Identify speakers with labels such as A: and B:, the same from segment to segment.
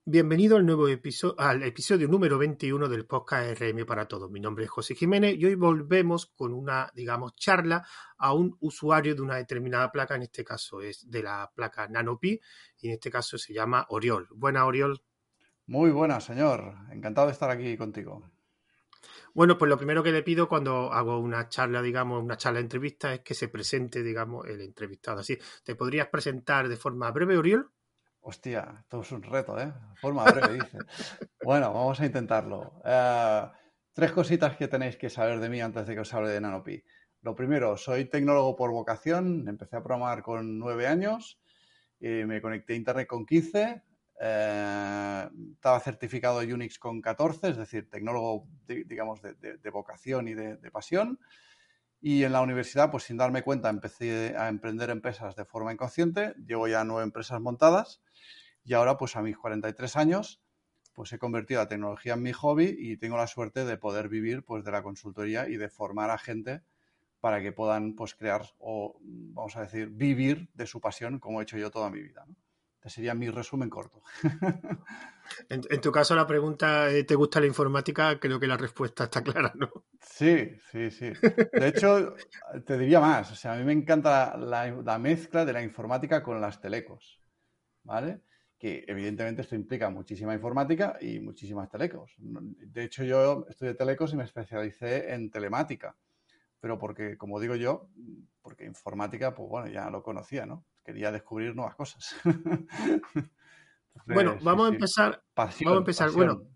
A: Bienvenido al episodio número 21 del podcast RM para Todos. Mi nombre es José Jiménez y hoy volvemos con una, charla a un usuario de una determinada placa. En este caso es de la placa NanoPi y en este caso se llama Oriol. Buenas, Oriol.
B: Muy buenas, señor. Encantado de estar aquí contigo.
A: Bueno, pues lo primero que le pido cuando hago una charla, una charla de entrevista, es que se presente, el entrevistado. Así, ¿te podrías presentar de forma breve, Oriol?
B: Hostia, esto es un reto, ¿eh? Forma breve, dice. Bueno, vamos a intentarlo. Tres cositas que tenéis que saber de mí antes de que os hable de NanoPi. Lo primero, soy tecnólogo por vocación. Empecé a programar con 9 años. Me conecté a Internet con 15. Estaba certificado Unix con 14, es decir, tecnólogo, digamos, de vocación y de pasión. Y en la universidad, pues sin darme cuenta, empecé a emprender empresas de forma inconsciente. Llevo ya 9 empresas montadas y ahora, pues a mis 43 años, pues he convertido la tecnología en mi hobby y tengo la suerte de poder vivir pues de la consultoría y de formar a gente para que puedan pues crear o, vamos a decir, vivir de su pasión como he hecho yo toda mi vida, ¿no? Este sería mi resumen corto.
A: En tu caso, la pregunta, ¿te gusta la informática? Creo que la respuesta está clara, ¿no?
B: Sí, sí, sí. De hecho, te diría más. O sea, a mí me encanta la mezcla de la informática con las telecos, ¿vale? Que evidentemente esto implica muchísima informática y muchísimas telecos. De hecho, yo estudié telecos y me especialicé en telemática. Pero porque, como digo yo, porque informática, pues bueno, ya lo conocía, ¿no? Quería descubrir nuevas cosas.
A: Bueno,
B: Entonces, sí, sí.
A: Vamos a
B: Pasión,
A: empezar. Bueno,
B: pasión.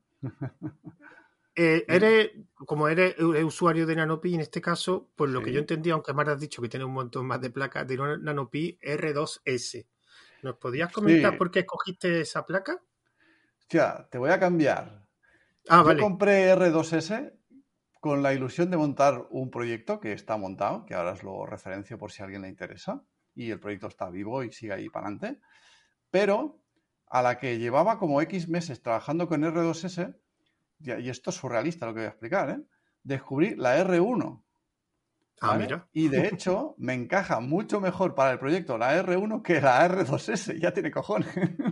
B: Dime.
A: como eres usuario de NanoPi, en este caso, por lo que yo
B: Sí.
A: entendí, aunque me has dicho que tiene un montón más de placas, de una NanoPi R2S. ¿Nos podías comentar
B: Sí.
A: por qué escogiste esa placa?
B: Hostia, te voy a cambiar.
A: Ah,
B: Yo
A: vale.
B: compré R2S con la ilusión de montar un proyecto que está montado, que ahora os lo referencio por si a alguien le interesa, y el proyecto está vivo y sigue ahí para adelante, pero a la que llevaba como X meses trabajando con R2S, y esto es surrealista lo que voy a explicar, ¿eh? Descubrí la R1,
A: Ah,
B: ¿vale?
A: mira.
B: Y de hecho me encaja mucho mejor para el proyecto la R1 que la R2S, ya tiene cojones.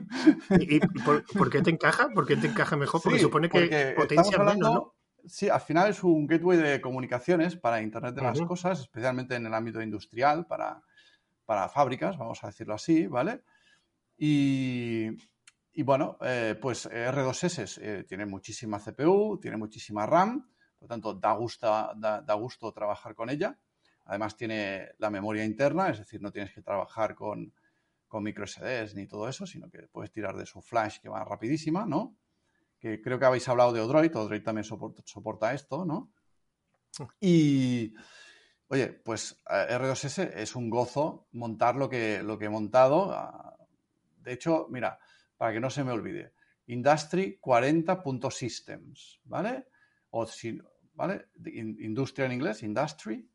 A: ¿Por qué te encaja? ¿Por qué te encaja mejor? Porque
B: Sí,
A: supone que
B: porque estamos
A: potencias menos, ¿no?
B: hablando, sí, al final es un gateway de comunicaciones para Internet de las
A: Ujú.
B: cosas, especialmente en el ámbito industrial, para fábricas, vamos a decirlo así, ¿vale? Y, y bueno, pues R2S tiene muchísima CPU, tiene muchísima RAM, por lo tanto da gusto trabajar con ella. Además tiene la memoria interna, es decir, no tienes que trabajar con micro SDs ni todo eso, sino que puedes tirar de su flash que va rapidísima, ¿no? Que creo que habéis hablado de Odroid también soporta esto, ¿no? Y, oye, pues R2S es un gozo montar lo que he montado. De hecho, mira, para que no se me olvide, Industry 40.systems, ¿vale? O si, ¿vale? Industria en inglés, Industry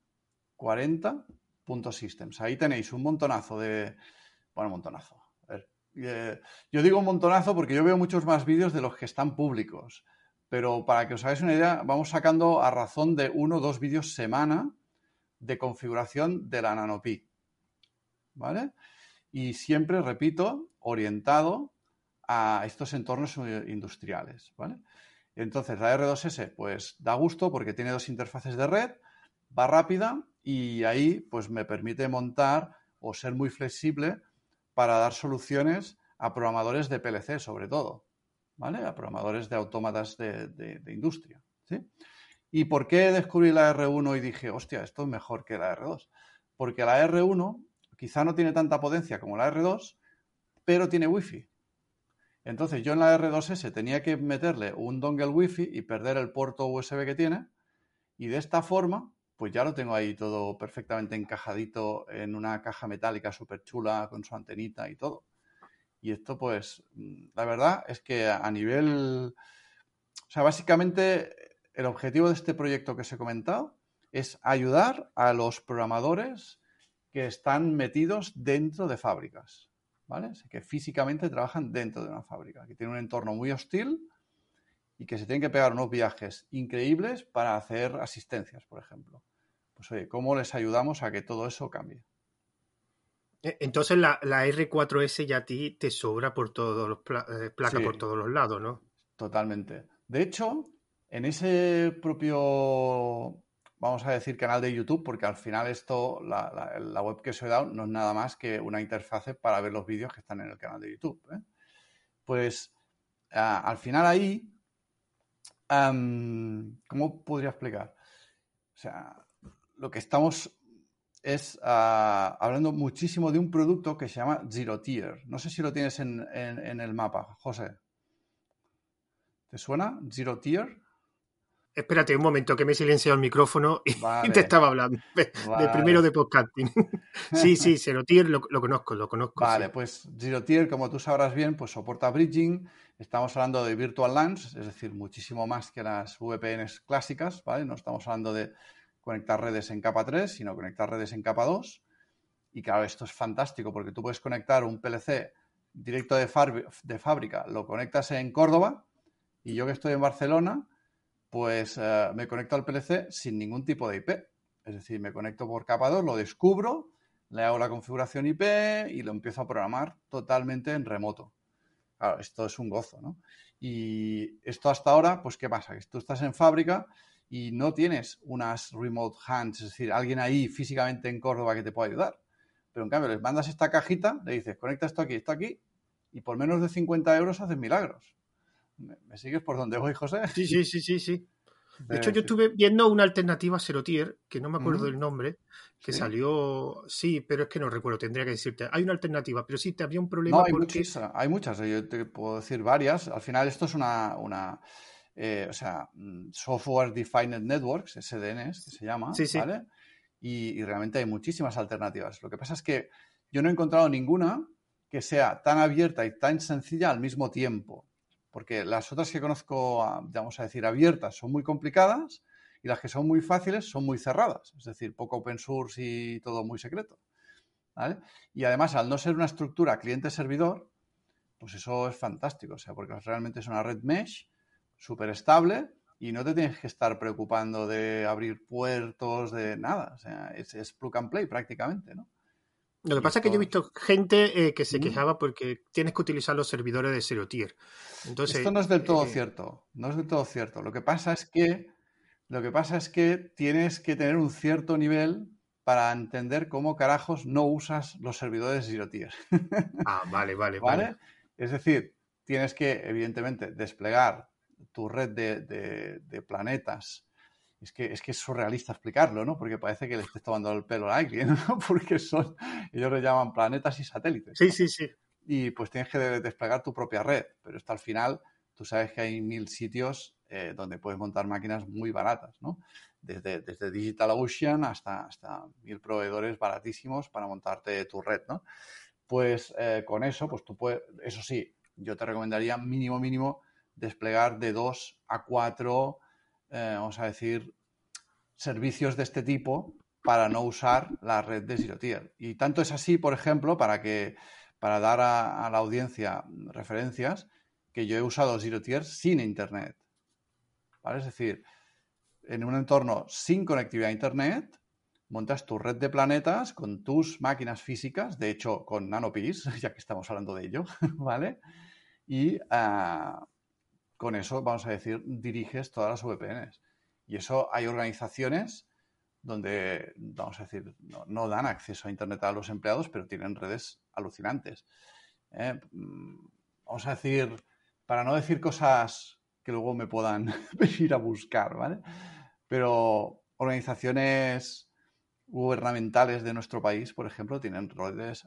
B: 40.systems. Ahí tenéis un montonazo de... Bueno, montonazo. A ver, yo digo un montonazo porque yo veo muchos más vídeos de los que están públicos. Pero para que os hagáis una idea, vamos sacando a razón de 1 o 2 vídeos semana de configuración de la NanoPi. ¿Vale? Y siempre, repito, orientado a estos entornos industriales. ¿Vale? Entonces, la R2S, pues da gusto porque tiene 2 interfaces de red, va rápida y ahí pues me permite montar o ser muy flexible para dar soluciones a programadores de PLC, sobre todo, ¿vale? A programadores de autómatas de industria, ¿sí? ¿Y por qué descubrí la R1 y dije, hostia, esto es mejor que la R2? Porque la R1 quizá no tiene tanta potencia como la R2, pero tiene Wi-Fi. Entonces yo en la R2S tenía que meterle un dongle Wi-Fi y perder el puerto USB que tiene, y de esta forma pues ya lo tengo ahí todo perfectamente encajadito en una caja metálica súper chula con su antenita y todo. Y esto pues la verdad es que a nivel... O sea, básicamente el objetivo de este proyecto que os he comentado es ayudar a los programadores que están metidos dentro de fábricas, ¿vale? O sea, que físicamente trabajan dentro de una fábrica, que tienen un entorno muy hostil y que se tienen que pegar unos viajes increíbles para hacer asistencias, por ejemplo. Pues oye, ¿cómo les ayudamos a que todo eso cambie?
A: Entonces la R4S ya a ti te sobra por todos los placa por
B: Sí,
A: todos los lados, ¿no?
B: totalmente. De hecho, en ese propio, vamos a decir, canal de YouTube, porque al final esto, la web que os he dado no es nada más que una interfase para ver los vídeos que están en el canal de YouTube, ¿eh? Pues al final ahí, ¿cómo podría explicar? O sea, lo que estamos es hablando muchísimo de un producto que se llama Zero Tier. No sé si lo tienes en el mapa, José. ¿Te suena? Zero Tier.
A: Espérate un momento que me he silenciado el micrófono y te
B: Vale,
A: estaba hablando de primero
B: vale.
A: de podcasting. Sí, sí, Serotier lo conozco,
B: Vale,
A: sí.
B: pues Zero Tier, como tú sabrás bien, pues soporta bridging. Estamos hablando de virtual LANs, es decir, muchísimo más que las VPNs clásicas, ¿vale? No estamos hablando de conectar redes en capa 3, sino conectar redes en capa 2. Y claro, esto es fantástico porque tú puedes conectar un PLC directo de fábrica, lo conectas en Córdoba y yo que estoy en Barcelona, pues me conecto al PLC sin ningún tipo de IP. Es decir, me conecto por capa 2, lo descubro, le hago la configuración IP y lo empiezo a programar totalmente en remoto. Claro, esto es un gozo, ¿no? Y esto hasta ahora, pues ¿qué pasa? Que tú estás en fábrica y no tienes unas remote hands, es decir, alguien ahí físicamente en Córdoba que te pueda ayudar. Pero en cambio, les mandas esta cajita, le dices, conecta esto aquí, y por menos de 50 euros haces milagros. ¿Me sigues por donde voy, José?
A: Sí, sí, sí, sí, sí. De hecho, yo
B: Sí.
A: estuve viendo una alternativa a Serotier, que no me acuerdo
B: ¿Mm?
A: del nombre, que
B: Sí.
A: salió, sí, pero es que no recuerdo, tendría que decirte. Hay una alternativa, pero sí, te había un
B: No,
A: problema
B: hay
A: porque,
B: muchas, hay muchas, yo te puedo decir varias. Al final esto es o sea, Software Defined Networks, SDNs, que se llama,
A: sí, sí.
B: ¿vale? Y realmente hay muchísimas alternativas. Lo que pasa es que yo no he encontrado ninguna que sea tan abierta y tan sencilla al mismo tiempo. Porque las otras que conozco, vamos a decir, abiertas son muy complicadas y las que son muy fáciles son muy cerradas. Es decir, poco open source y todo muy secreto. ¿Vale? Y además, al no ser una estructura cliente-servidor, pues eso es fantástico, o sea, porque realmente es una red mesh súper estable y no te tienes que estar preocupando de abrir puertos, de nada, o sea, es plug and play prácticamente, ¿no?
A: Lo que
B: Y
A: pasa es que yo he
B: esto...
A: visto gente que se
B: ¿Mm?
A: quejaba porque tienes que utilizar los servidores de Serotier.
B: Esto
A: Entonces,
B: no es del todo cierto, no es del todo cierto. Lo que pasa es que tienes que tener un cierto nivel para entender cómo carajos no usas los servidores Zero Tier.
A: vale, vale, vale.
B: ¿Vale? Es decir, tienes que, evidentemente, desplegar tu red de planetas. Es que es surrealista explicarlo, ¿no? Porque parece que le estés tomando el pelo a alguien, ¿no? Porque ellos le llaman planetas y satélites,
A: Sí,
B: ¿no?
A: sí, sí.
B: Y pues tienes que desplegar tu propia red, pero esto al final, tú sabes que hay 1000 sitios donde puedes montar máquinas muy baratas, ¿no? Desde DigitalOcean hasta 1000 proveedores baratísimos para montarte tu red, ¿no? Pues con eso, pues tú puedes, eso sí, yo te recomendaría mínimo desplegar de 2 a 4, vamos a decir, servicios de este tipo para no usar la red de Zero Tier. Y tanto es así, por ejemplo, para dar a la audiencia referencias, que yo he usado Zero Tier sin Internet. ¿Vale? Es decir, en un entorno sin conectividad a Internet, montas tu red de planetas con tus máquinas físicas, de hecho con NanoPis, ya que estamos hablando de ello, ¿vale? Y con eso, vamos a decir, diriges todas las VPNs. Y eso hay organizaciones donde, vamos a decir, no dan acceso a Internet a los empleados, pero tienen redes alucinantes. ¿Eh? Vamos a decir, para no decir cosas que luego me puedan venir a buscar, ¿vale? Pero organizaciones gubernamentales de nuestro país, por ejemplo, tienen redes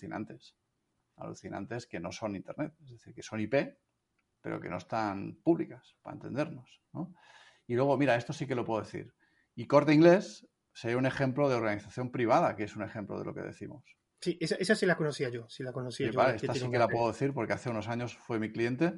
B: alucinantes que no son Internet, es decir, que son IP, pero que no están públicas, para entendernos, ¿no? Y luego, mira, esto sí que lo puedo decir. Y Corte Inglés sería un ejemplo de organización privada, que es un ejemplo de lo que decimos.
A: Sí, esa sí la conocía
B: Sí,
A: yo,
B: vale,
A: que
B: esta
A: tiene
B: sí que
A: una
B: la
A: red.
B: puedo decir porque hace unos años fue mi cliente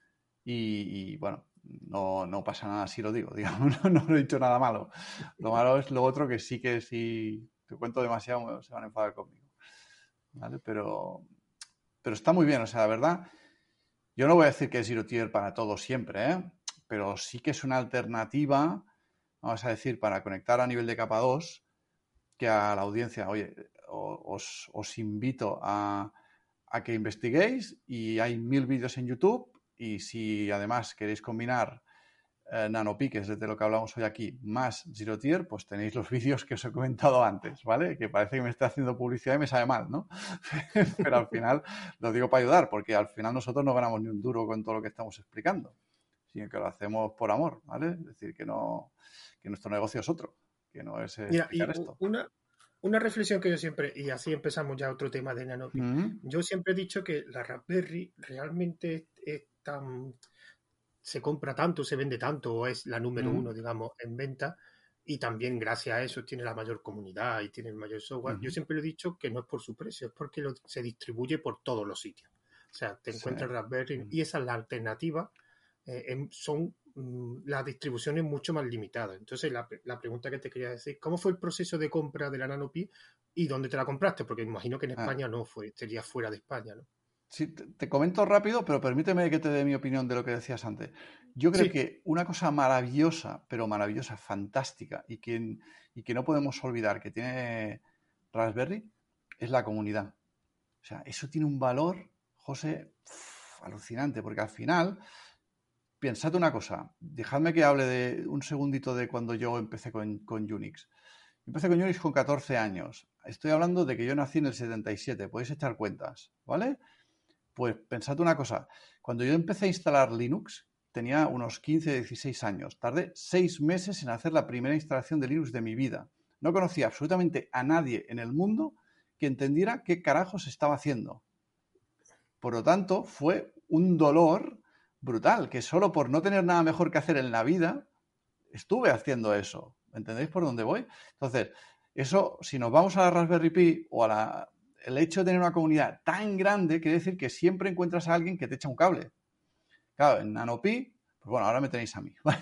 B: y bueno, no pasa nada si lo digo, digamos, no he dicho nada malo. Lo malo es lo otro que si te cuento demasiado se van a enfadar conmigo, ¿vale? Pero está muy bien, o sea, la verdad, yo no voy a decir que es Zero Tier para todos siempre, ¿eh? Pero sí que es una alternativa, vamos a decir, para conectar a nivel de capa 2, que a la audiencia, oye, os invito a que investiguéis, y hay 1000 vídeos en YouTube, y si además queréis combinar NanoPi, que es de lo que hablamos hoy aquí, más Zero Tier, pues tenéis los vídeos que os he comentado antes, ¿vale? Que parece que me estoy haciendo publicidad y me sabe mal, ¿no? Pero al final lo digo para ayudar, porque al final nosotros no ganamos ni un duro con todo lo que estamos explicando, sino que lo hacemos por amor, ¿vale? Es decir, que nuestro negocio es otro, que no es
A: Mira, y
B: explicar esto.
A: una reflexión que yo siempre, y así empezamos ya otro tema de NanoPi, yo siempre he dicho que la Raspberry realmente es tan, se compra tanto, se vende tanto, o es la número uno, digamos, en venta, y también gracias a eso tiene la mayor comunidad y tiene el mayor software. Yo siempre he dicho que no es por su precio, es porque se distribuye por todos los sitios. O sea, te encuentras Raspberry y esa es la alternativa. Son las distribuciones mucho más limitadas. Entonces, la pregunta que te quería decir, ¿cómo fue el proceso de compra de la NanoPi y dónde te la compraste? Porque imagino que en España no fue, sería fuera de España, ¿no?
B: Sí, te comento rápido, pero permíteme que te dé mi opinión de lo que decías antes. Yo creo que una cosa maravillosa, pero maravillosa, fantástica, y que no podemos olvidar que tiene Raspberry, es la comunidad. O sea, eso tiene un valor, José, alucinante, porque al final, pensad una cosa, dejadme que hable de un segundito de cuando yo empecé con Unix. Empecé con Unix con 14 años. Estoy hablando de que yo nací en el 77, podéis echar cuentas, ¿vale? Pues pensad una cosa, cuando yo empecé a instalar Linux, tenía unos 15, 16 años. Tardé 6 meses en hacer la primera instalación de Linux de mi vida. No conocía absolutamente a nadie en el mundo que entendiera qué carajos estaba haciendo. Por lo tanto, fue un dolor brutal, que solo por no tener nada mejor que hacer en la vida, estuve haciendo eso. ¿Entendéis por dónde voy? Entonces, eso, si nos vamos a la Raspberry Pi o el hecho de tener una comunidad tan grande, quiere decir que siempre encuentras a alguien que te echa un cable. Claro, en NanoPi, pues bueno, ahora me tenéis a mí, ¿vale?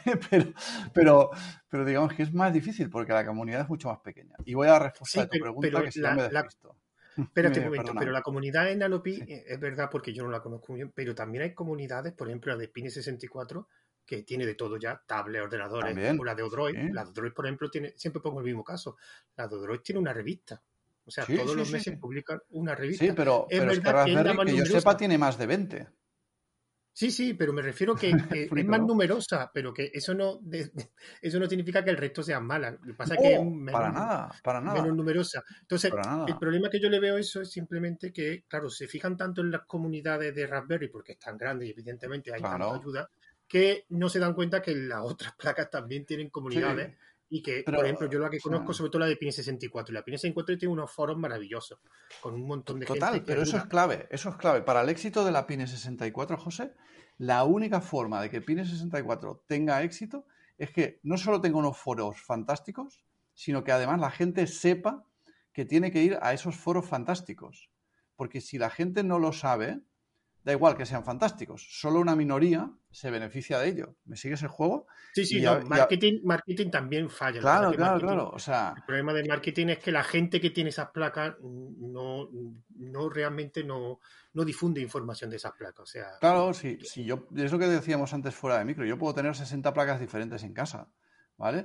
B: Pero digamos que es más difícil porque la comunidad es mucho más pequeña. Y voy a la respuesta de tu pregunta, que si ya me despisto.
A: Espérate un momento, pero la comunidad en NanoPi
B: Sí.
A: es verdad porque yo no la conozco muy bien, pero también hay comunidades, por ejemplo, la de Pine64, que tiene de todo ya, tablets, ordenadores, o
B: También,
A: la de
B: sí.
A: Odroid. La de Odroid, por ejemplo, siempre pongo el mismo caso. La de Odroid tiene una revista. O sea,
B: Sí,
A: todos
B: sí,
A: los
B: sí,
A: meses
B: sí.
A: publican una
B: Sí,
A: revista.
B: pero
A: Es
B: es que
A: verdad que es la
B: Raspberry,
A: más
B: que yo sepa,
A: numerosa.
B: tiene más de 20.
A: Sí, pero me refiero que es
B: Frito,
A: más
B: ¿no?
A: numerosa, pero que eso no, eso no significa que el resto sean malas. Lo que pasa es que es
B: No, para nada, para
A: menos
B: nada,
A: numerosa. Entonces,
B: para
A: el
B: nada.
A: problema que yo le veo a eso es simplemente que, claro, se fijan tanto en las comunidades de Raspberry porque es tan grande y evidentemente hay tanta
B: Claro.
A: ayuda, que no se dan cuenta que las otras placas también tienen
B: Sí,
A: comunidades y que, por
B: pero
A: ejemplo, yo la que
B: sí.
A: conozco sobre todo la de Pine64. La Pine64 tiene unos foros maravillosos con un montón de gente
B: Total,
A: que
B: pero eso es
A: ayuda.
B: clave, eso es clave. Para el éxito de la Pine 64, José, la única forma de que Pine 64 tenga éxito es que no solo tenga unos foros fantásticos, sino que además la gente sepa que tiene que ir a esos foros fantásticos. Porque si la gente no lo sabe, da igual que sean fantásticos, solo una minoría se beneficia de ello. ¿Me sigues el juego?
A: Sí, sí,
B: Y
A: no,
B: ya,
A: marketing también falla. Lo que pasa es
B: claro,
A: que
B: claro,
A: marketing,
B: claro. O sea,
A: el problema de marketing es que la gente que tiene esas placas no realmente no difunde información de esas placas. O sea,
B: claro, si yo, es lo que decíamos antes fuera de micro, yo puedo tener 60 placas diferentes en casa, ¿vale?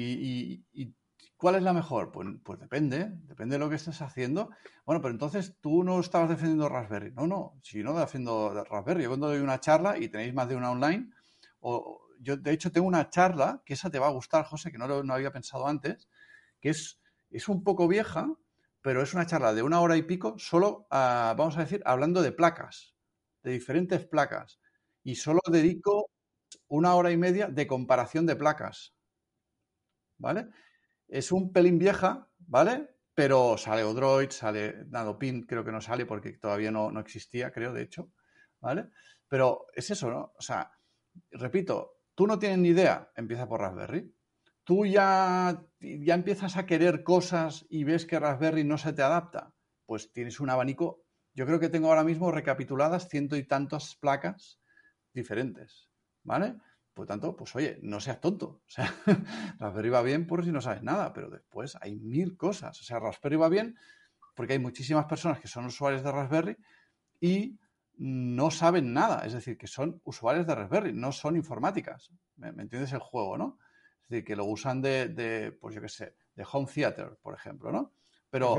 B: Y ¿cuál es la mejor? Pues depende de lo que estés haciendo. Bueno, pero entonces tú no estabas defendiendo Raspberry. No, si no defiendo Raspberry, yo cuando doy una charla y tenéis más de una online, yo de hecho tengo una charla, que esa te va a gustar, José, que no había pensado antes, que es un poco vieja, pero es una charla de 1 hora y pico, solo, vamos a decir, hablando de placas, de diferentes placas. Y solo dedico 1 hora y media de comparación de placas, ¿vale? Es un pelín vieja, ¿vale? Pero sale Odroid, sale NanoPin, creo que no sale porque todavía no existía, creo, de hecho, ¿vale? Pero es eso, ¿no? O sea, repito, tú no tienes ni idea, empieza por Raspberry. Tú ya empiezas a querer cosas y ves que Raspberry no se te adapta, pues tienes un abanico. Yo creo que tengo ahora mismo recapituladas 100 y tantas placas diferentes, ¿vale? Por tanto, pues oye, no seas tonto. O sea, Raspberry va bien por si no sabes nada, pero después hay 1000 cosas. O sea, Raspberry va bien porque hay muchísimas personas que son usuarios de Raspberry y no saben nada. Es decir, que son usuarios de Raspberry, no son informáticas. ¿Me entiendes el juego, no? Es decir, que lo usan pues yo qué sé, de home theater, por ejemplo, ¿no? Pero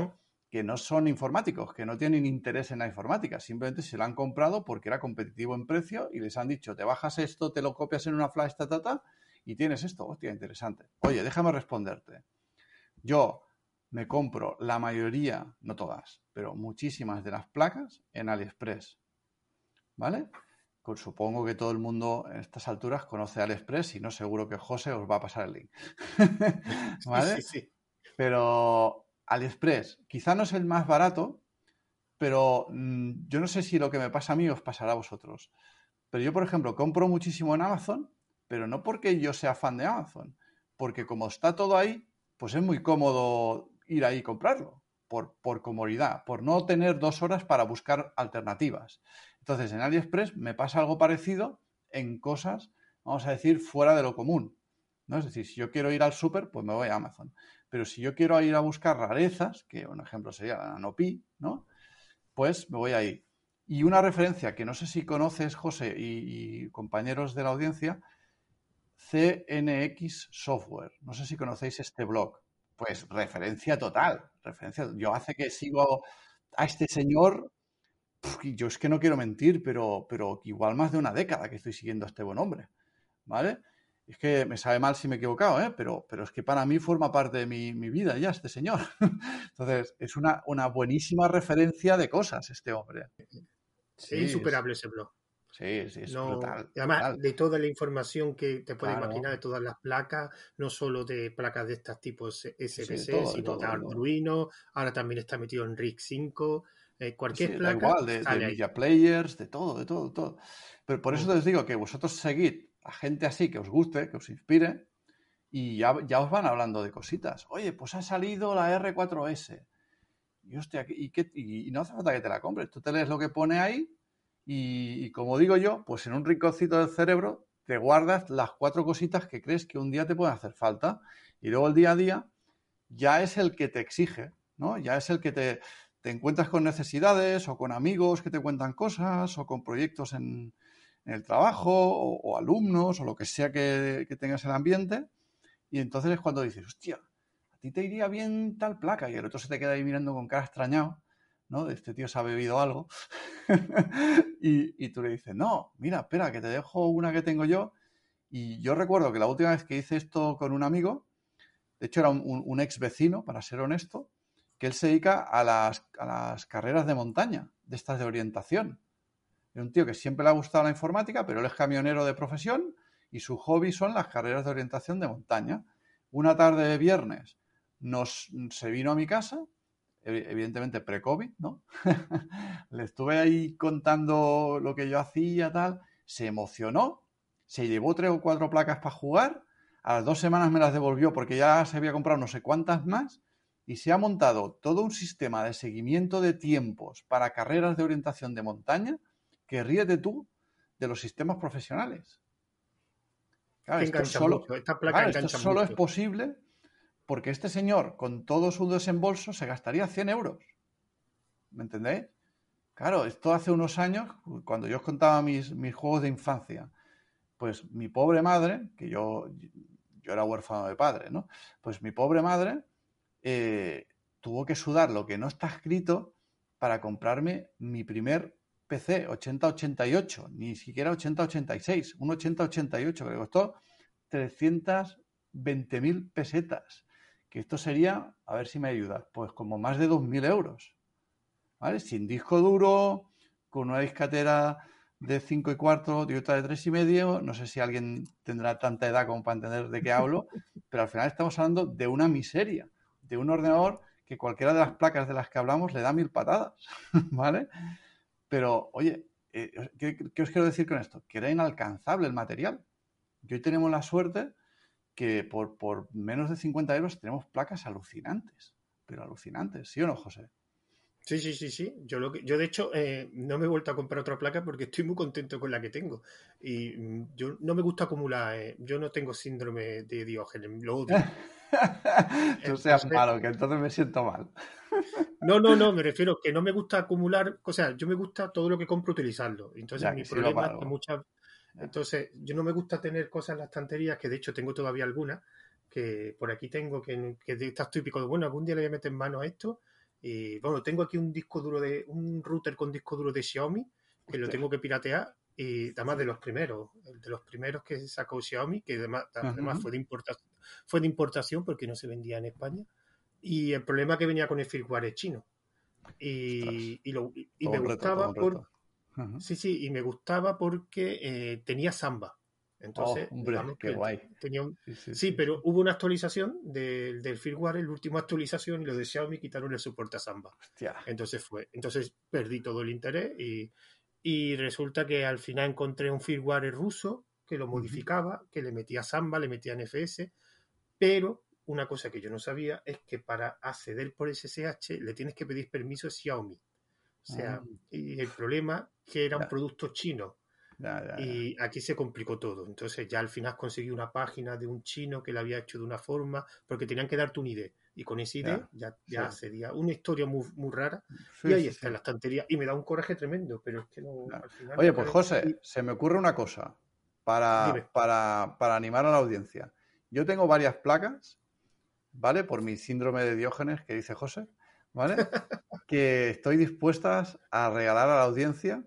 B: que no son informáticos, que no tienen interés en la informática, simplemente se lo han comprado porque era competitivo en precio y les han dicho, te bajas esto, te lo copias en una flash, y tienes esto. Hostia, interesante. Oye, déjame responderte. Yo me compro la mayoría, no todas, pero muchísimas de las placas en AliExpress, ¿vale? Pues supongo que todo el mundo en estas alturas conoce AliExpress y no seguro que José os va a pasar el link.
A: Sí, sí,
B: ¿Vale?
A: sí.
B: Pero AliExpress quizá no es el más barato, pero yo no sé si lo que me pasa a mí os pasará a vosotros. Pero yo, por ejemplo, compro muchísimo en Amazon, pero no porque yo sea fan de Amazon, porque como está todo ahí, pues es muy cómodo ir ahí y comprarlo, por comodidad, por no tener 2 horas para buscar alternativas. Entonces, en AliExpress me pasa algo parecido en cosas, vamos a decir, fuera de lo común, ¿no? Es decir, si yo quiero ir al súper, pues me voy a Amazon. Pero si yo quiero ir a buscar rarezas, que un ejemplo sería la Nanopi, ¿no? Pues me voy ahí. Y una referencia que no sé si conoces, José, y compañeros de la audiencia, CNX Software. No sé si conocéis este blog. Pues referencia total. Referencia. Yo hace que sigo a este señor, y yo es que no quiero mentir, pero igual más de una década que estoy siguiendo a este buen hombre. ¿Vale? Es que me sabe mal si me he equivocado, ¿eh? Pero es que para mí forma parte de mi vida ya este señor. Entonces, es una buenísima referencia de cosas este hombre.
A: Es
B: Sí,
A: insuperable ese blog.
B: sí, es
A: No,
B: brutal,
A: y además,
B: brutal.
A: de toda la información que te puedes
B: Claro,
A: imaginar de todas las placas, no solo de placas de estas tipos
B: sí, de
A: SBC,
B: todo, de
A: sino de
B: todo, de todo.
A: Arduino, ahora también está metido en RIG 5,
B: Sí,
A: cualquier
B: da
A: placa
B: igual, de
A: sale ahí.
B: media players, de todo, de todo, de todo. Pero por eso
A: Mm.
B: les digo que vosotros seguid a gente así que os guste, que os inspire, y ya os van hablando de cositas. Oye, pues ha salido la R4S. Y hostia, y no hace falta que te la compres. Tú te lees lo que pone ahí y como digo yo, pues en un rinconcito del cerebro te guardas las 4 cositas que crees que un día te pueden hacer falta. Y luego el día a día ya es el que te exige, ¿no? Ya es el que te encuentras con necesidades o con amigos que te cuentan cosas o con proyectos en el trabajo o alumnos o lo que sea que tengas en el ambiente. Y entonces es cuando dices, hostia, a ti te iría bien tal placa. Y el otro se te queda ahí mirando con cara extrañado, ¿no? De este tío se ha bebido algo. y tú le dices, no, mira, espera, que te dejo una que tengo yo. Y yo recuerdo que la última vez que hice esto con un amigo, de hecho era un ex vecino, para ser honesto, que él se dedica a las carreras de montaña, de estas de orientación. Es un tío que siempre le ha gustado la informática, pero él es camionero de profesión y su hobby son las carreras de orientación de montaña. Una tarde de viernes se vino a mi casa, evidentemente pre-COVID, ¿no? Le estuve ahí contando lo que yo hacía, tal. Se emocionó, se llevó 3 o 4 placas para jugar. A las 2 semanas me las devolvió porque ya se había comprado no sé cuántas más. Y se ha montado todo un sistema de seguimiento de tiempos para carreras de orientación de montaña que ríete tú de los sistemas profesionales. Claro,
A: Que engancha mucho, estas placas
B: claro, esto
A: enganchan
B: solo es
A: mucho.
B: posible porque este señor, con todo su desembolso, se gastaría 100 euros. ¿Me entendéis? Claro, esto hace unos años, cuando yo os contaba mis juegos de infancia, pues mi pobre madre, que yo era huérfano de padre, ¿no? Pues mi pobre madre tuvo que sudar lo que no está escrito para comprarme mi primer PC 8088, ni siquiera 8086, un 8088 que le costó 320.000 pesetas, que esto sería, a ver si me ayuda, pues como más de 2.000 euros, ¿vale? Sin disco duro, con una discatera de 5 1/4 y otra de 3 1/2. No sé si alguien tendrá tanta edad como para entender de qué hablo, pero al final estamos hablando de una miseria, de un ordenador que cualquiera de las placas de las que hablamos le da 1.000 patadas, ¿vale? Pero, oye, ¿qué os quiero decir con esto? Que era inalcanzable el material. Y hoy tenemos la suerte que por menos de 50 euros tenemos placas alucinantes, pero alucinantes, ¿sí o no, José?
A: Sí, sí, sí, sí. Yo de hecho no me he vuelto a comprar otra placa porque estoy muy contento con la que tengo. Y yo no me gusta acumular, yo no tengo síndrome de Diógenes, lo odio.
B: No seas
A: Entonces,
B: malo, que entonces me siento mal.
A: no, me refiero que no me gusta acumular, o sea, yo me gusta todo lo que compro utilizarlo. Entonces,
B: Ya,
A: mi
B: que sirva
A: problema
B: para
A: es que
B: algo. Ya.
A: entonces, yo no me gusta tener cosas en las estanterías, que de hecho tengo todavía algunas, que por aquí tengo, que de estas típicos de, bueno, algún día le voy a meter mano a esto, Y bueno, tengo aquí un router con disco duro de Xiaomi, que lo
B: Hostia.
A: tengo que piratear, y además de los primeros que sacó Xiaomi, que además
B: Ujú.
A: fue de importación porque no se vendía en España. Y el problema que venía con el firmware chino.
B: Ostras.
A: Y
B: Todo
A: me
B: un reto, todo
A: gustaba
B: un reto.
A: sí, sí, y me gustaba porque tenía Samba.
B: Oh,
A: Entonces,
B: hombre,
A: digamos
B: qué
A: que
B: guay.
A: tenía
B: Sí, sí,
A: Sí,
B: sí,
A: pero
B: sí.
A: hubo una actualización del firmware, la última actualización, y lo de Xiaomi quitaron el soporte a Samba.
B: Hostia.
A: Entonces perdí todo el interés y resulta que al final encontré un firmware ruso que lo
B: Ujú.
A: modificaba, que le metía Samba, le metía NFS, pero una cosa que yo no sabía es que para acceder por SSH le tienes que pedir permiso a Xiaomi. O
B: Ah,
A: sea, y el problema que era un
B: ya,
A: producto chino
B: ya, ya, ya.
A: y aquí se complicó todo. Entonces ya al final conseguí una página de un chino que la había hecho de una forma, porque tenían que darte un ID. Y con ese ID
B: Ya, sí.
A: ya accedía. Una historia muy, muy rara. Y
B: Sí,
A: ahí
B: sí,
A: está
B: sí.
A: en la estantería. Y me da un coraje tremendo, pero es que no,
B: Ya.
A: al final
B: Oye,
A: no
B: pues
A: queréis.
B: José,
A: Y
B: se me ocurre una cosa
A: dime.
B: para animar a la audiencia. Yo tengo varias placas, ¿vale? Por mi síndrome de Diógenes que dice José, ¿vale? Que estoy dispuestas a regalar a la audiencia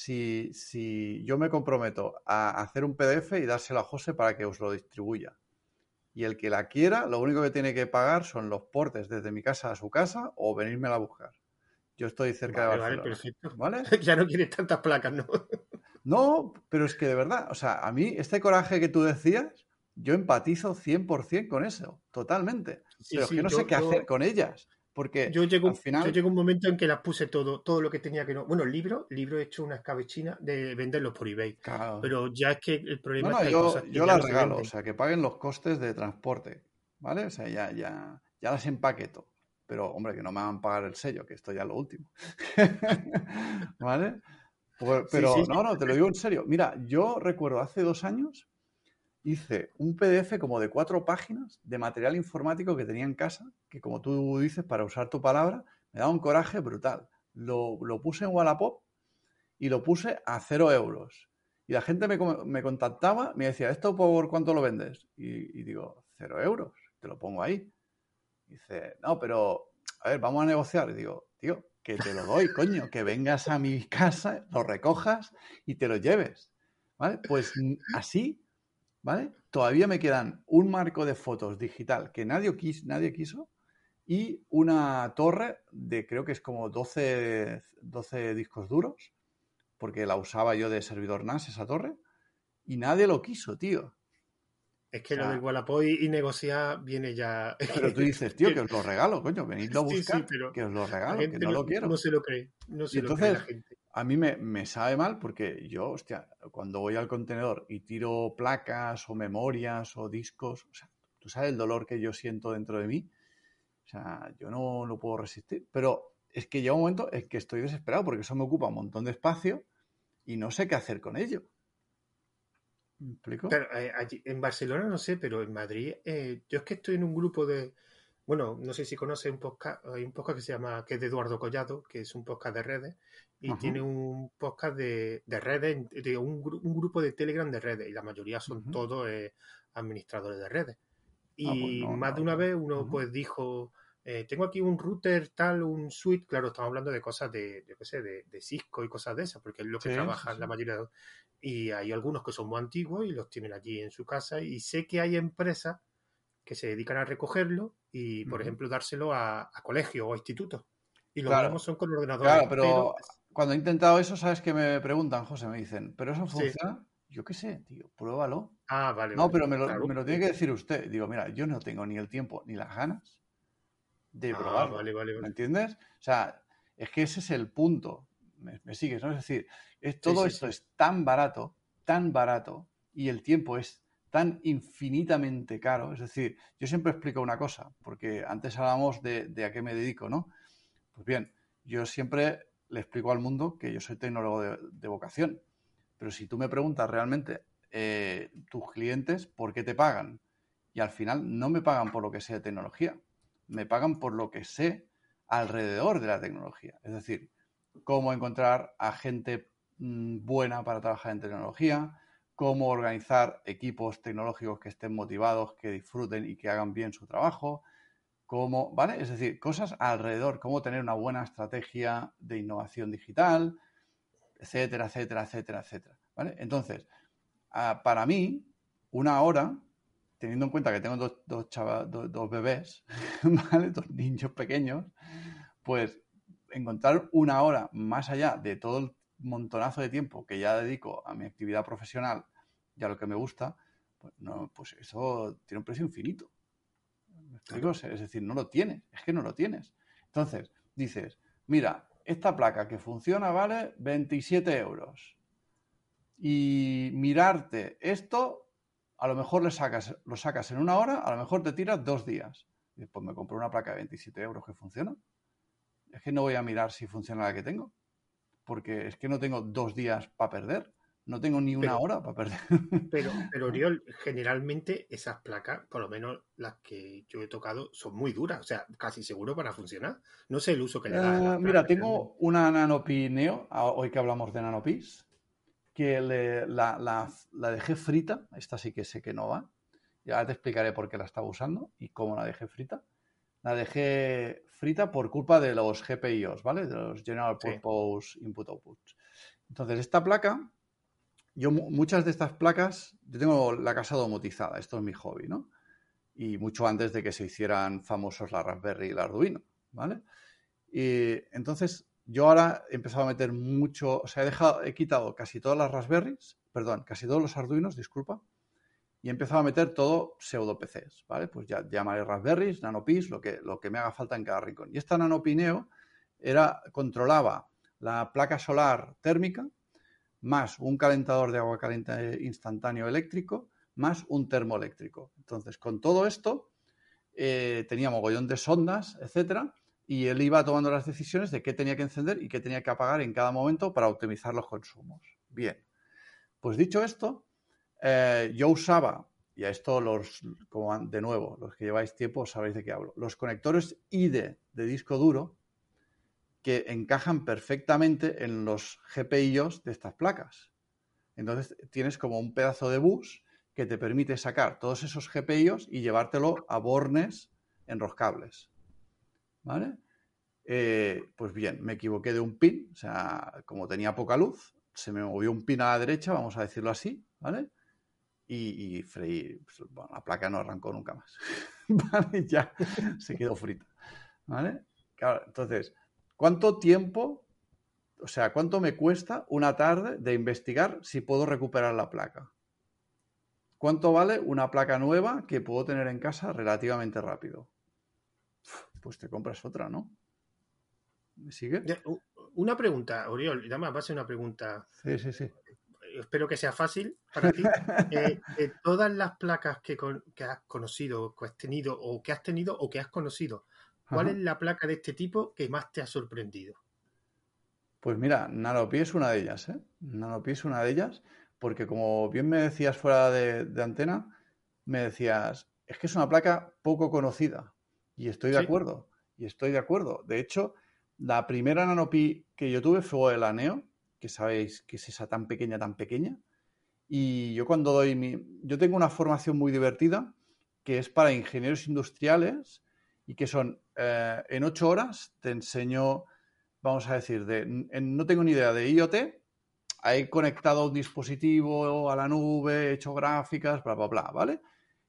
B: si yo me comprometo a hacer un PDF y dárselo a José para que os lo distribuya. Y el que la quiera, lo único que tiene que pagar son los portes desde mi casa a su casa o venírmela a buscar. Yo estoy cerca de
A: Vale, vale,
B: Barcelona,
A: perfecto.
B: ¿vale?
A: Ya no quieres tantas placas, ¿no?
B: No, pero es que de verdad, o sea, a mí este coraje que tú decías, yo empatizo 100% con eso, totalmente.
A: Sí,
B: Pero es que
A: sí,
B: no sé qué hacer con ellas, porque al
A: yo
B: final,
A: llego un momento en que las puse todo lo que tenía que no. Bueno, el libro he hecho una escabechina de venderlos por eBay.
B: claro,
A: Pero ya es que el
B: no,
A: problema es
B: no,
A: que hay cosas que
B: yo
A: ya
B: las
A: no se
B: regalo, o
A: venden.
B: sea, que paguen los costes de transporte, ¿vale? O sea, ya las empaqueto. Pero, hombre, que no me hagan pagar el sello, que esto ya es lo último. ¿Vale?
A: Sí, sí,
B: Pero,
A: sí,
B: no, no, te lo digo en serio. Mira, yo recuerdo hace 2 años hice un PDF como de 4 páginas de material informático que tenía en casa, que como tú dices, para usar tu palabra, me daba un coraje brutal. Lo puse en Wallapop y lo puse a 0 euros. Y la gente me contactaba, me decía, ¿esto por cuánto lo vendes? Y digo, 0 euros, te lo pongo ahí. Y dice, no, pero, a ver, vamos a negociar. Y digo, tío, que te lo doy, coño, que vengas a mi casa, lo recojas y te lo lleves. ¿Vale? Pues así, ¿vale? Todavía me quedan un marco de fotos digital que nadie quiso y una torre de creo que es como 12 discos duros, porque la usaba yo de servidor NAS esa torre, y nadie lo quiso, tío.
A: es
B: O
A: que lo del
B: sea,
A: Wallapop y negociar viene ya.
B: pero tú dices, tío, que os lo regalo, coño, venidlo a
A: Sí, sí,
B: buscar,
A: pero
B: que os lo
A: la
B: regalo, que
A: gente
B: no lo
A: no
B: quiero.
A: se lo cree, no
B: Y
A: se lo cree la
B: entonces,
A: gente.
B: a mí me sabe mal porque yo, hostia, cuando voy al contenedor y tiro placas o memorias o discos, o sea, tú sabes el dolor que yo siento dentro de mí. O sea, yo no lo puedo resistir. Pero es que llega un momento en que estoy desesperado porque eso me ocupa un montón de espacio y no sé qué hacer con ello. ¿Me explico?
A: Pero allí, en Barcelona no sé, pero en Madrid, yo es que estoy en un grupo de, bueno, no sé si conoces un podcast, hay un podcast que se llama, que es de Eduardo Collado, que es un podcast de redes, y
B: Ajá,
A: tiene un podcast de redes, de un grupo de Telegram de redes, y la mayoría son
B: ajá.
A: todos administradores de redes.
B: Ah, pues
A: Y
B: no,
A: más
B: no
A: de
B: lo
A: una
B: sabía.
A: vez uno
B: Ajá.
A: pues dijo, tengo aquí un router tal, un switch, claro, estamos hablando de cosas yo qué sé, de Cisco y cosas de esas, porque es lo que
B: Sí, sí,
A: trabajan
B: sí.
A: la mayoría de... Y hay algunos que son muy antiguos y los tienen allí en su casa y sé que hay empresas que se dedican a recogerlo y, por
B: Ujú.
A: ejemplo, dárselo a colegios o a institutos. Y los mismos
B: Claro,
A: son con ordenadores,
B: claro,
A: pero
B: pero cuando he intentado eso, ¿sabes qué me preguntan, José? Me dicen, ¿pero eso
A: sí.
B: funciona? Yo qué sé, tío, pruébalo.
A: Ah, vale,
B: No,
A: vale.
B: pero
A: Claro.
B: me lo tiene que decir usted. Digo, mira, yo no tengo ni el tiempo ni las ganas de
A: Ah,
B: probarlo.
A: vale, vale,
B: ¿Me
A: vale.
B: entiendes? O sea, es que ese es el punto. Me sigues, ¿no? Es decir,
A: Sí,
B: todo
A: sí,
B: esto
A: sí.
B: es tan barato, y el tiempo es tan infinitamente caro. Es decir, yo siempre explico una cosa, porque antes hablábamos de a qué me dedico, ¿no? Pues bien, yo siempre le explico al mundo que yo soy tecnólogo de vocación. Pero si tú me preguntas realmente, tus clientes, ¿por qué te pagan? Y al final no me pagan por lo que sé de tecnología, me pagan por lo que sé alrededor de la tecnología. Es decir, cómo encontrar a gente buena para trabajar en tecnología, cómo organizar equipos tecnológicos que estén motivados, que disfruten y que hagan bien su trabajo. cómo, ¿vale? Es decir, cosas alrededor, cómo tener una buena estrategia de innovación digital, etcétera, etcétera, etcétera, etcétera, ¿vale? Entonces, para mí, una hora, teniendo en cuenta que tengo dos bebés, ¿vale? Dos niños pequeños, pues encontrar una hora más allá de todo el montonazo de tiempo que ya dedico a mi actividad profesional y a lo que me gusta, pues, no, pues eso tiene un precio infinito. ¿Me explico?
A: Claro.
B: Es decir, no lo tienes, es que no lo tienes. Entonces, dices, mira, esta placa que funciona vale 27 euros. Y mirarte esto, a lo mejor lo sacas en una hora, a lo mejor te tiras 2 días. Y después me compro una placa de 27 euros que funciona. Es que no voy a mirar si funciona la que tengo, porque es que no tengo 2 días para perder, no tengo ni una
A: Pero,
B: hora para perder.
A: pero Oriol, generalmente esas placas, por lo menos las que yo he tocado, son muy duras, o sea, casi seguro para funcionar. No sé el uso que le das a las
B: Mira,
A: placas realmente.
B: tengo una Nanopi Neo, hoy que hablamos de Nanopis, que la dejé frita, esta sí que sé que no va, ya te explicaré por qué la estaba usando y cómo la dejé frita. La dejé frita por culpa de los GPIOs, ¿vale? De los General
A: Sí.
B: Purpose Input Outputs. Entonces, esta placa, muchas de estas placas, yo tengo la casa domotizada, esto es mi hobby, ¿no? Y mucho antes de que se hicieran famosos la Raspberry y el Arduino, ¿vale? Y entonces yo ahora he empezado a meter mucho, o sea, he quitado casi todas las Raspberries, perdón, casi todos los Arduinos, disculpa, y he empezado a meter todo pseudo PCs, ¿vale? Pues ya llamaré Raspberries, NanoPis, lo que me haga falta en cada rincón. Y esta Nanopi Neo controlaba la placa solar térmica, más un calentador de agua caliente instantáneo eléctrico, más un termoeléctrico. Entonces, con todo esto, tenía mogollón de sondas, etcétera, y él iba tomando las decisiones de qué tenía que encender y qué tenía que apagar en cada momento para optimizar los consumos. Bien, pues dicho esto, yo usaba, y a esto como de nuevo, los que lleváis tiempo sabéis de qué hablo, los conectores IDE de disco duro que encajan perfectamente en los GPIOs de estas placas. Entonces tienes como un pedazo de bus que te permite sacar todos esos GPIOs y llevártelo a bornes enroscables. ¿Vale? Pues bien, me equivoqué de un pin, o sea, como tenía poca luz, se me movió un pin a la derecha, vamos a decirlo así, ¿vale? Y freí, pues, bueno, la placa no arrancó nunca más. ¿Vale? Ya se quedó frita. ¿Vale? Claro, entonces, ¿cuánto tiempo, o sea, cuánto me cuesta una tarde de investigar si puedo recuperar la placa? ¿Cuánto vale una placa nueva que puedo tener en casa relativamente rápido? Pues te compras otra, ¿no? ¿Me sigue?
A: Una pregunta, Oriol, y además va a ser una pregunta,
B: Sí, sí, sí.
A: espero que sea fácil para ti. De todas las placas que has conocido, que has tenido, o que has tenido o que has conocido, ¿cuál es
B: Ajá.
A: la placa de este tipo que más te ha sorprendido?
B: Pues mira, Nanopi es una de ellas, ¿eh? Nanopi es una de ellas, porque como bien me decías fuera de antena, me decías, es que es una placa poco conocida. Y estoy de
A: Sí,
B: acuerdo, y estoy de acuerdo. De hecho, la primera Nanopi que yo tuve fue la Neo, que sabéis que es esa tan pequeña, tan pequeña. Y yo cuando yo tengo una formación muy divertida, que es para ingenieros industriales, y que son, en 8 horas te enseño, vamos a decir, no tengo ni idea de IoT, he conectado un dispositivo a la nube, he hecho gráficas, bla, bla, bla, ¿vale?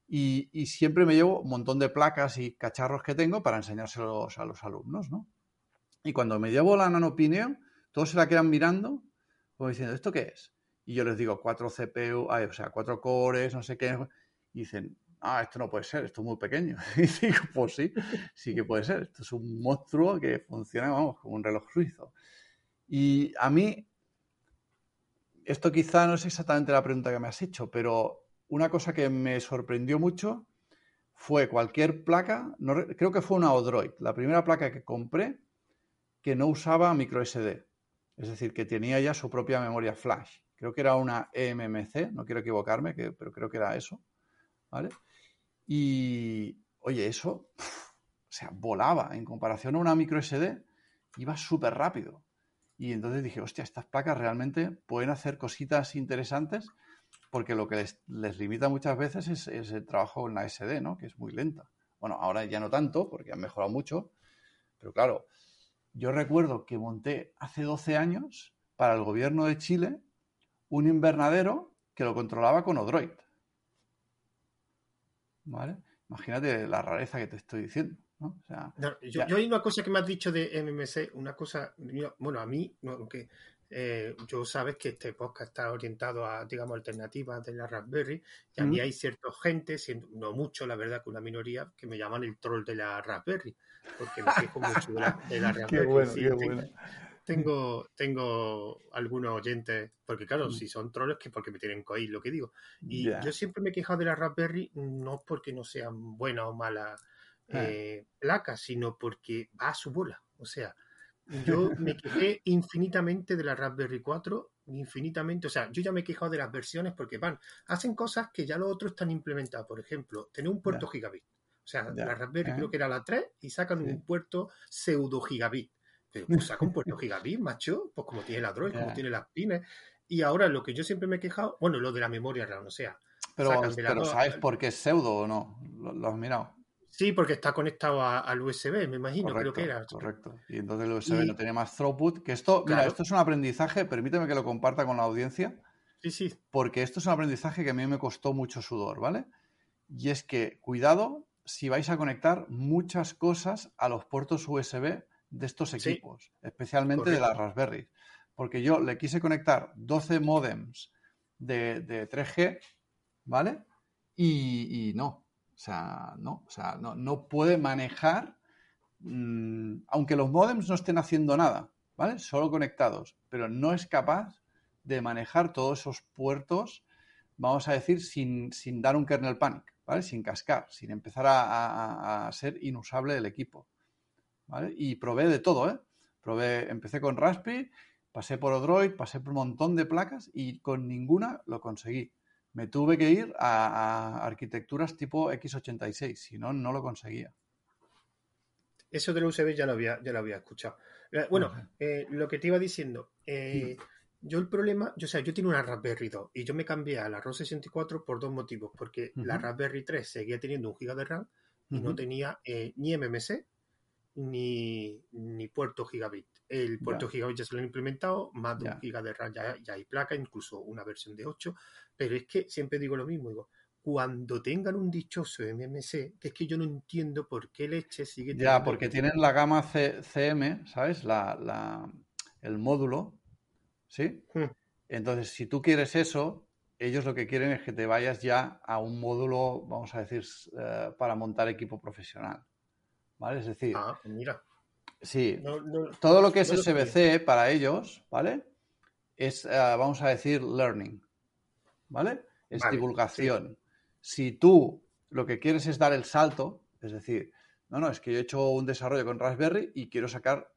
B: Y siempre me llevo un montón de placas y cacharros que tengo para enseñárselos a los alumnos, ¿no? Y cuando me llevo la nanopineo, todos se la quedan mirando, como diciendo, ¿esto qué es? Y yo les digo, 4 CPU, o sea, 4 cores, no sé qué. Y dicen, esto no puede ser, esto es muy pequeño. Y digo, pues sí, sí que puede ser. Esto es un monstruo que funciona, vamos, como un reloj suizo. Y a mí, esto quizá no es exactamente la pregunta que me has hecho, pero una cosa que me sorprendió mucho fue cualquier placa, creo que fue una Odroid, la primera placa que compré que no usaba micro SD. Es decir, que tenía ya su propia memoria flash. Creo que era una eMMC, no quiero equivocarme, pero creo que era eso. ¿Vale? Y, oye, eso, o sea, volaba. En comparación a una micro SD, iba súper rápido. Y entonces dije, hostia, estas placas realmente pueden hacer cositas interesantes porque lo que les limita muchas veces es el trabajo en la SD, ¿no? Que es muy lenta. Bueno, ahora ya no tanto, porque han mejorado mucho, pero claro, yo recuerdo que monté hace 12 años para el gobierno de Chile un invernadero que lo controlaba con Odroid. ¿Vale? Imagínate la rareza que te estoy diciendo, ¿no? O sea,
A: No,
B: ya.
A: yo hay una cosa que me has dicho de MMC, una cosa, bueno, a mí, no, aunque yo sabes que este podcast está orientado a, digamos, alternativas de la Raspberry, y a mí hay cierta gente, no mucho, la verdad, que una minoría, que me llaman el troll de la Raspberry, porque me quejo mucho de la
B: Qué
A: Raspberry.
B: bueno, qué
A: Sí,
B: bueno.
A: tengo algunos oyentes, porque claro, si son troles, que porque me tienen que oír lo que digo. Y yo
B: Ya.
A: siempre me he quejado de la Raspberry, no porque no sean buenas o malas
B: Eh.
A: placas, sino porque va a su bola. O sea, yo me quejé infinitamente de la Raspberry 4, infinitamente. O sea, yo ya me he quejado de las versiones porque hacen cosas que ya los otros están implementados. Por ejemplo, tener un puerto
B: Ya,
A: gigabit. O sea, la
B: ya.
A: Raspberry creo que era la 3 y sacan un
B: Sí,
A: puerto pseudo gigabit. Pero pues saca un puerto gigabit, macho, pues como tiene el Android, como
B: ya.
A: tiene las pines. Y ahora lo que yo siempre me he quejado, bueno, lo de la memoria RAM, o sea, sacan de las
B: Pero
A: dos.
B: ¿sabes por qué es pseudo o no? ¿Lo has mirado?
A: Sí, porque está conectado al USB, me imagino, creo que
B: Correcto,
A: era.
B: correcto. Y entonces el USB no
A: Y
B: tiene más throughput. Que esto, mira,
A: claro,
B: esto es un aprendizaje, permíteme que lo comparta con la audiencia,
A: sí, sí,
B: porque esto es un aprendizaje que a mí me costó mucho sudor, ¿vale? Y es que, cuidado si vais a conectar muchas cosas a los puertos USB de estos
A: sí,
B: equipos, especialmente de las
A: correcto.
B: Raspberry. Porque yo le quise conectar 12 modems de 3G, ¿vale? Y no, no puede manejar, aunque los modems no estén haciendo nada, ¿vale? Solo conectados, pero no es capaz de manejar todos esos puertos, vamos a decir, sin dar un kernel panic, ¿vale? Sin cascar, sin empezar a ser inusable el equipo, ¿vale? Y probé de todo, ¿eh? Empecé con Raspi, pasé por Odroid, pasé por un montón de placas y con ninguna lo conseguí. Me tuve que ir a arquitecturas tipo x86, si no, no lo conseguía.
A: Eso del USB ya lo había escuchado.
B: No
A: Bueno,
B: sé.
A: lo que te iba diciendo,
B: Mm.
A: yo el problema, o sea, yo tengo una Raspberry 2 y yo me cambié a la ROS 64 por dos motivos, porque la
B: Ujú,
A: Raspberry 3 seguía teniendo 1 GB de RAM y no
B: ujú.
A: tenía ni MMC ni puerto gigabit. El puerto
B: Ya,
A: gigabit ya se lo han implementado, más de 1
B: ya.
A: giga de RAM ya hay placa, incluso una versión de 8, pero es que siempre digo lo mismo, digo, cuando tengan un dichoso MMC, que es que yo no entiendo por qué leche sigue
B: Ya,
A: teniendo el
B: porque
A: bendito.
B: tienen la gama CM, ¿sabes? El módulo, ¿sí?
A: Hmm.
B: Entonces, si tú quieres eso, ellos lo que quieren es que te vayas ya a un módulo, vamos a decir, para montar equipo profesional, ¿vale? Es decir,
A: Ah, pues mira,
B: sí,
A: no, no,
B: todo lo que es
A: no lo sabía.
B: SBC para ellos, ¿vale? Es, vamos a decir, learning, ¿vale? Es
A: Vale, sí.
B: divulgación. Si tú lo que quieres es dar el salto, es decir, no, es que yo he hecho un desarrollo con Raspberry y quiero sacar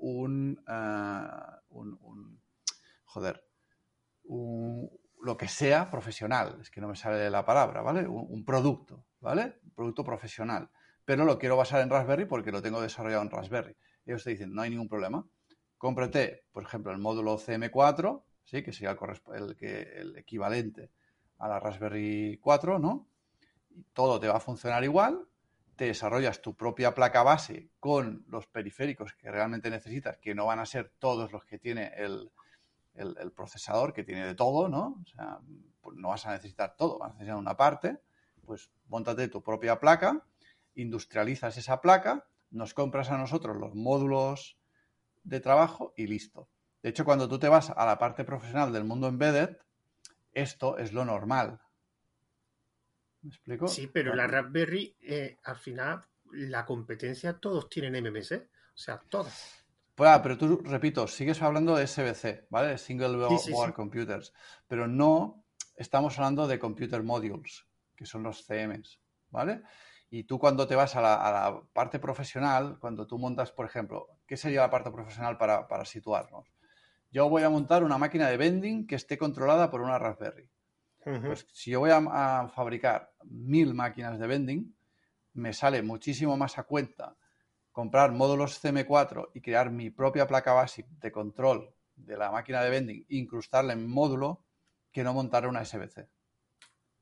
B: joder, lo que sea profesional, es que no me sale la palabra, ¿vale? Un producto, ¿vale? Un producto profesional. Pero lo quiero basar en Raspberry porque lo tengo desarrollado en Raspberry. Ellos te dicen, no hay ningún problema. Cómprate, por ejemplo, el módulo CM4, ¿sí? Que sería el equivalente a la Raspberry 4, ¿no? Y todo te va a funcionar igual. Te desarrollas tu propia placa base con los periféricos que realmente necesitas, que no van a ser todos los que tiene el procesador, que tiene de todo, ¿no? O sea, pues no vas a necesitar todo, vas a necesitar una parte, pues móntate tu propia placa, industrializas esa placa, nos compras a nosotros los módulos de trabajo y listo. De hecho, cuando tú te vas a la parte profesional del mundo embedded, esto es lo normal. ¿Me explico?
A: Sí, pero la Raspberry, al final, la competencia, todos tienen MMC. O sea, todas.
B: Pues, pero tú, repito, sigues hablando de SBC, ¿vale? Single
A: Sí, sí,
B: Board
A: sí.
B: Computers, pero no estamos hablando de Computer Modules, que son los CMs, ¿vale? Y tú cuando te vas a la parte profesional, cuando tú montas, por ejemplo, ¿qué sería la parte profesional para situarnos? Yo voy a montar una máquina de vending que esté controlada por una Raspberry.
A: Ujú.
B: Pues si yo voy a fabricar 1000 máquinas de vending, me sale muchísimo más a cuenta comprar módulos CM4 y crear mi propia placa base de control de la máquina de vending, incrustarla en módulo, que no montar una SBC.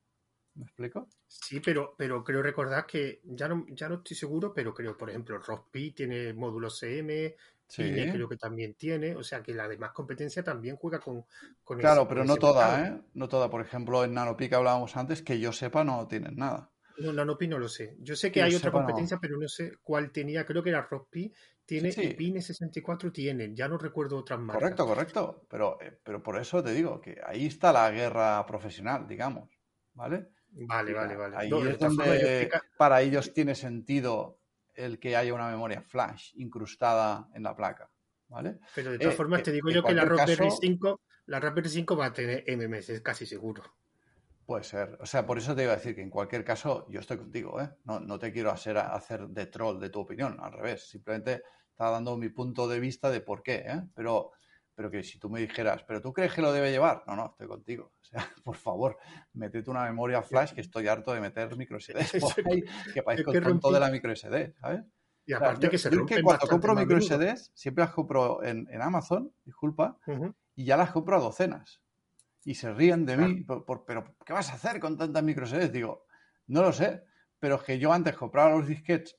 B: ¿Me explico?
A: Sí, pero creo recordar que ya no estoy seguro, pero creo, por ejemplo, Rospi tiene módulo CM, INE
B: Sí,
A: creo que también tiene, o sea que la demás competencia también juega con
B: claro,
A: ese,
B: pero
A: con
B: no
A: ese mercado.
B: toda, ¿eh? No toda. Por ejemplo, en Nanopi que hablábamos antes, que yo sepa, no tienen nada.
A: No, Nanopi no lo sé. Yo sé
B: Que
A: que
B: yo
A: hay otra
B: sepa, no.
A: competencia, pero no sé cuál tenía. Creo que era Rospi,
B: Sí,
A: tiene y
B: sí,
A: Pine64 tiene. Ya no recuerdo otras marcas.
B: correcto, correcto. Pero por eso te digo que ahí está la guerra profesional, digamos. ¿Vale?
A: Vale, vale, vale. No,
B: Ahí
A: de
B: es
A: todas formas, yo
B: donde
A: explica,
B: para ellos tiene sentido el que haya una memoria flash incrustada en la placa. ¿Vale?
A: pero de todas formas te digo
B: En
A: yo que la
B: cualquier
A: Raspberry
B: caso,
A: 5, la Raspberry 5 va a tener MMS, es casi seguro.
B: puede ser. O sea, por eso te iba a decir que en cualquier caso yo estoy contigo, ¿eh? No te quiero hacer de troll de tu opinión, al revés. Simplemente estaba dando mi punto de vista de por qué, ¿eh? Pero que si tú me dijeras, ¿pero tú crees que lo debe llevar? No, estoy contigo. O sea, por favor, métete una memoria flash que estoy harto de meter micro SDs por
A: Eso es
B: ahí, que
A: es
B: parezco
A: que
B: el tonto de
A: rompí.
B: la micro SD, ¿sabes?
A: Y
B: O sea,
A: aparte que se
B: yo es que
A: rompen
B: cuando
A: bastante
B: compro
A: más a
B: micro
A: menudo.
B: SDs, siempre las compro en Amazon, disculpa,
A: Ujú,
B: y ya las compro a docenas y se ríen de
A: claro.
B: mí, pero ¿qué vas a hacer con tantas microSDs? Digo, no lo sé, pero es que yo antes compraba los disquetes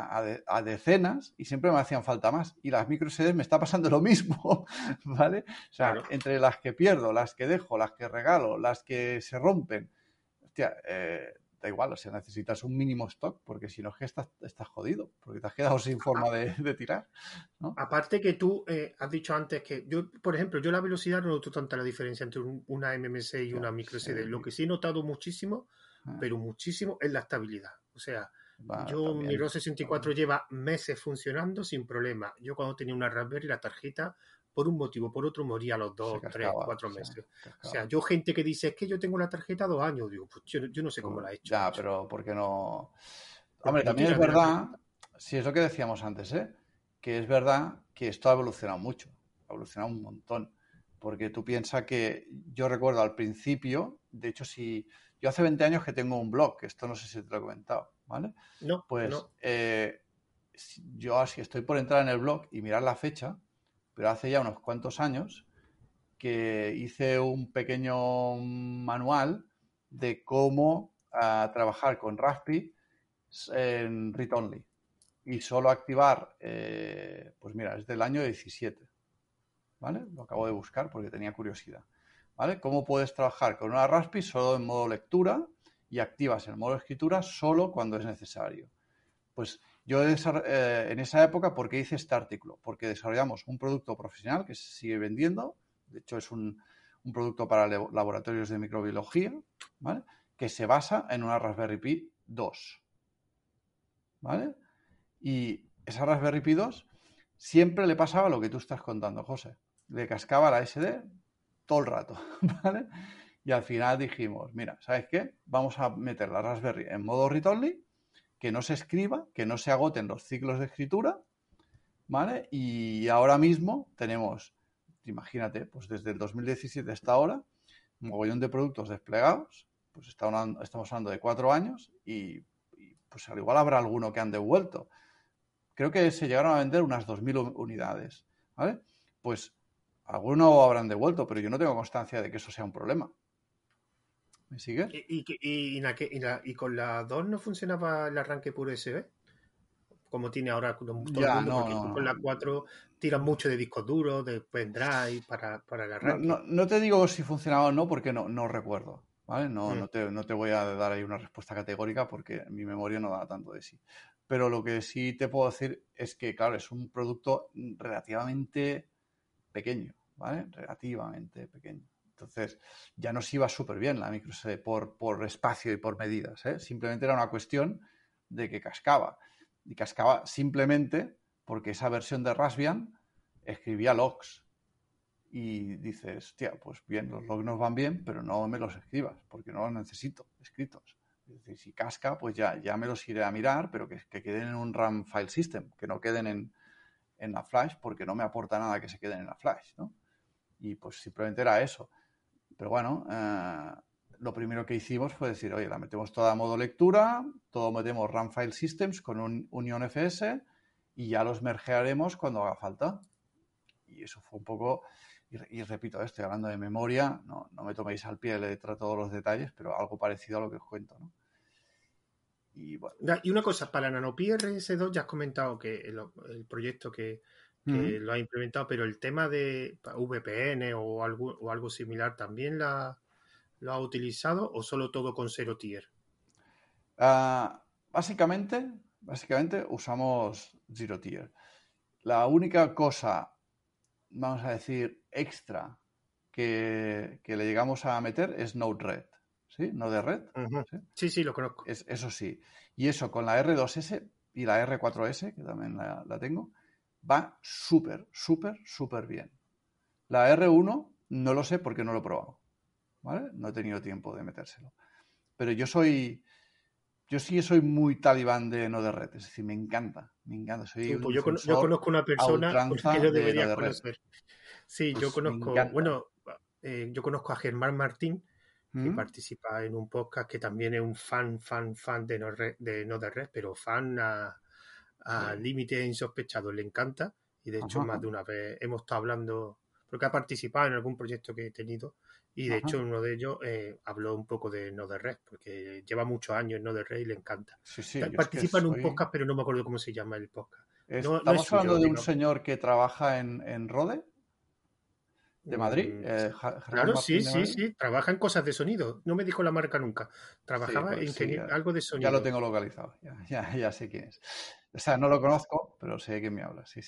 B: a decenas y siempre me hacían falta más. Y las microSDs me está pasando lo mismo, ¿vale? O sea,
A: Claro.
B: entre las que pierdo, las que dejo, las que regalo, las que se rompen, hostia, da igual, o sea, necesitas un mínimo stock, porque si no es que estás jodido, porque te has quedado sin forma de tirar, ¿no?
A: Aparte que tú has dicho antes que yo, por ejemplo, yo la velocidad no noto tanta la diferencia entre una MMC y
B: Hostia,
A: una micro
B: sí,
A: SD. Lo que sí he notado muchísimo, pero muchísimo, es la estabilidad. O sea,
B: va,
A: mi
B: también,
A: ROS 64
B: también.
A: lleva meses funcionando sin problema. Yo cuando tenía una Raspberry, la tarjeta, por un motivo, por otro, moría a los
B: Se
A: 2, 3,
B: cascaba,
A: 4
B: se
A: meses. O
B: cascaba.
A: sea, yo gente que dice, es que yo tengo la tarjeta 2 años, digo, pues yo no sé cómo la he hecho,
B: Ya,
A: macho.
B: pero ¿por qué no? Hombre,
A: Porque no
B: también es
A: tira bien la
B: verdad,
A: tarjeta.
B: si es lo que decíamos antes, ¿eh? Que es verdad que esto ha evolucionado mucho, ha evolucionado un montón. Porque tú piensas que yo recuerdo al principio, de hecho, si yo hace 20 años que tengo un blog, que esto no sé si te lo he comentado, ¿vale?
A: No,
B: Pues
A: no.
B: yo así estoy por entrar en el blog y mirar la fecha, pero hace ya unos cuantos años que hice un pequeño manual de cómo trabajar con Raspi en Read Only y solo activar, pues mira, es del año 17, ¿vale? Lo acabo de buscar porque tenía curiosidad, ¿vale? ¿Cómo puedes trabajar con una Raspi solo en modo lectura y activas el modo escritura solo cuando es necesario? Pues yo en esa época, ¿por qué hice este artículo? Porque desarrollamos un producto profesional que se sigue vendiendo, de hecho es un producto para laboratorios de microbiología, ¿vale? Que se basa en una Raspberry Pi 2, ¿vale? Y esa Raspberry Pi 2 siempre le pasaba lo que tú estás contando, José. Le cascaba la SD todo el rato, ¿vale? Y al final dijimos, mira, ¿sabes qué? Vamos a meter la Raspberry en modo read-only, que no se escriba, que no se agoten los ciclos de escritura, ¿vale? Y ahora mismo tenemos, imagínate, pues desde el 2017 hasta ahora, un mogollón de productos desplegados, pues estamos hablando de 4 años y pues al igual habrá alguno que han devuelto. Creo que se llegaron a vender unas 2.000 unidades, ¿vale? Pues alguno habrán devuelto, pero yo no tengo constancia de que eso sea un problema. ¿Me sigues?
A: Y con la 2 no funcionaba el arranque puro USB, como tiene ahora todo el
B: Ya,
A: mundo,
B: no,
A: porque tú con
B: no.
A: la 4 tiras mucho de discos duros, de pendrive para el
B: No, no,
A: arranque.
B: no te digo si funcionaba o no, porque no recuerdo, ¿vale?
A: Mm.
B: No te voy a dar ahí una respuesta categórica porque mi memoria no da tanto de sí. Pero lo que sí te puedo decir es que, claro, es un producto relativamente pequeño, ¿vale? Relativamente pequeño. Entonces, ya nos iba súper bien la micro SD por espacio y por medidas, ¿eh? Simplemente era una cuestión de que cascaba. Y cascaba simplemente porque esa versión de Raspbian escribía logs. Y dices, tía, pues bien, los logs nos van bien, pero no me los escribas, porque no los necesito escritos. Es decir, si casca, pues ya me los iré a mirar, pero que queden en un RAM file system, que no queden en la flash, porque no me aporta nada que se queden en la flash, ¿no? Y pues simplemente era eso. Pero bueno, lo primero que hicimos fue decir, oye, la metemos toda a modo lectura, todo metemos RAM file systems con un Union FS y ya los mergearemos cuando haga falta. Y eso fue un poco y repito, estoy hablando de memoria, no me toméis al pie de la letra todos los detalles, pero algo parecido a lo que os cuento, ¿no? Y bueno.
A: Y una cosa, para NanoPi RS2 ya has comentado que el proyecto que lo ha implementado, pero el tema de VPN o algo similar, ¿también lo ha utilizado o solo todo con Zero Tier?
B: Básicamente usamos Zero Tier. La única cosa, vamos a decir, extra que le llegamos a meter es Node-RED. ¿Sí? Node-RED.
A: Uh-huh. Sí, lo conozco.
B: Eso sí. Y eso con la R2S y la R4S, que también la tengo, va súper, súper, súper bien. La R1 no lo sé porque no lo he probado. ¿Vale? No he tenido tiempo de metérselo. Pero yo sí soy muy talibán de Node-RED, es decir, me encanta. Soy un
A: Pues yo
B: defensor
A: conozco una
B: a
A: persona con la que
B: ultranza
A: yo
B: de
A: debería
B: Node-RED.
A: conocer. Sí, yo
B: Pues me
A: conozco,
B: encanta.
A: yo conozco a Germán Martín, que participa en un podcast que también es un fan de Node-RED, pero fan a límite insospechado, le encanta y de hecho más de una vez hemos estado hablando, porque ha participado en algún proyecto que he tenido y de hecho uno de ellos habló un poco de Node-RED, porque lleva muchos años en Node-RED y le encanta.
B: Sí, yo es que
A: Participa en un podcast, pero no me acuerdo cómo se llama el podcast. No es
B: Estamos
A: suyo,
B: hablando de un
A: digamos.
B: señor que trabaja en Rode, de Madrid, Germán
A: Claro,
B: Martín de Madrid.
A: sí, trabaja en cosas de sonido. No me dijo la marca nunca.
B: Sí,
A: Trabajaba
B: pues
A: en
B: sí,
A: algo de
B: ya lo
A: sonido.
B: tengo localizado, ya sé quién es. O sea, no lo conozco, pero sé de quién me habla, sí.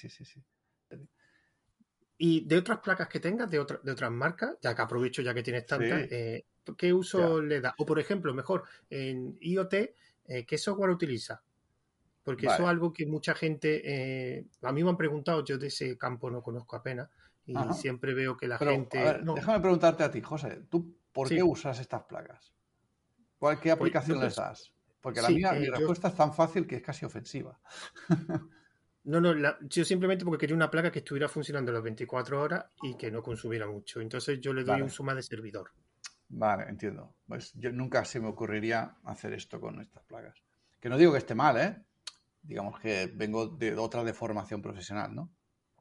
A: Y de otras placas que tengas, de otras marcas, ya que aprovecho ya que tienes tantas,
B: Sí,
A: ¿qué
B: ya.
A: uso le da? O por ejemplo, mejor, en IoT, ¿qué software utiliza? Porque eso es
B: Vale.
A: algo que mucha gente, a mí me han preguntado, yo de ese campo no conozco apenas, y
B: Ajá.
A: siempre veo que la
B: Pero, a
A: gente,
B: ver,
A: no,
B: déjame preguntarte a ti, José, ¿tú por qué
A: sí,
B: usas estas placas? ¿Qué
A: pues yo,
B: aplicación les das? Porque la
A: sí,
B: mía, mi respuesta es tan fácil que es casi ofensiva.
A: no, yo simplemente porque quería una placa que estuviera funcionando las 24 horas y que no consumiera mucho. Entonces yo le doy
B: Vale,
A: uso más de servidor.
B: vale, entiendo. Pues yo nunca se me ocurriría hacer esto con estas placas. Que no digo que esté mal, ¿eh? Digamos que vengo de otra deformación profesional, ¿no?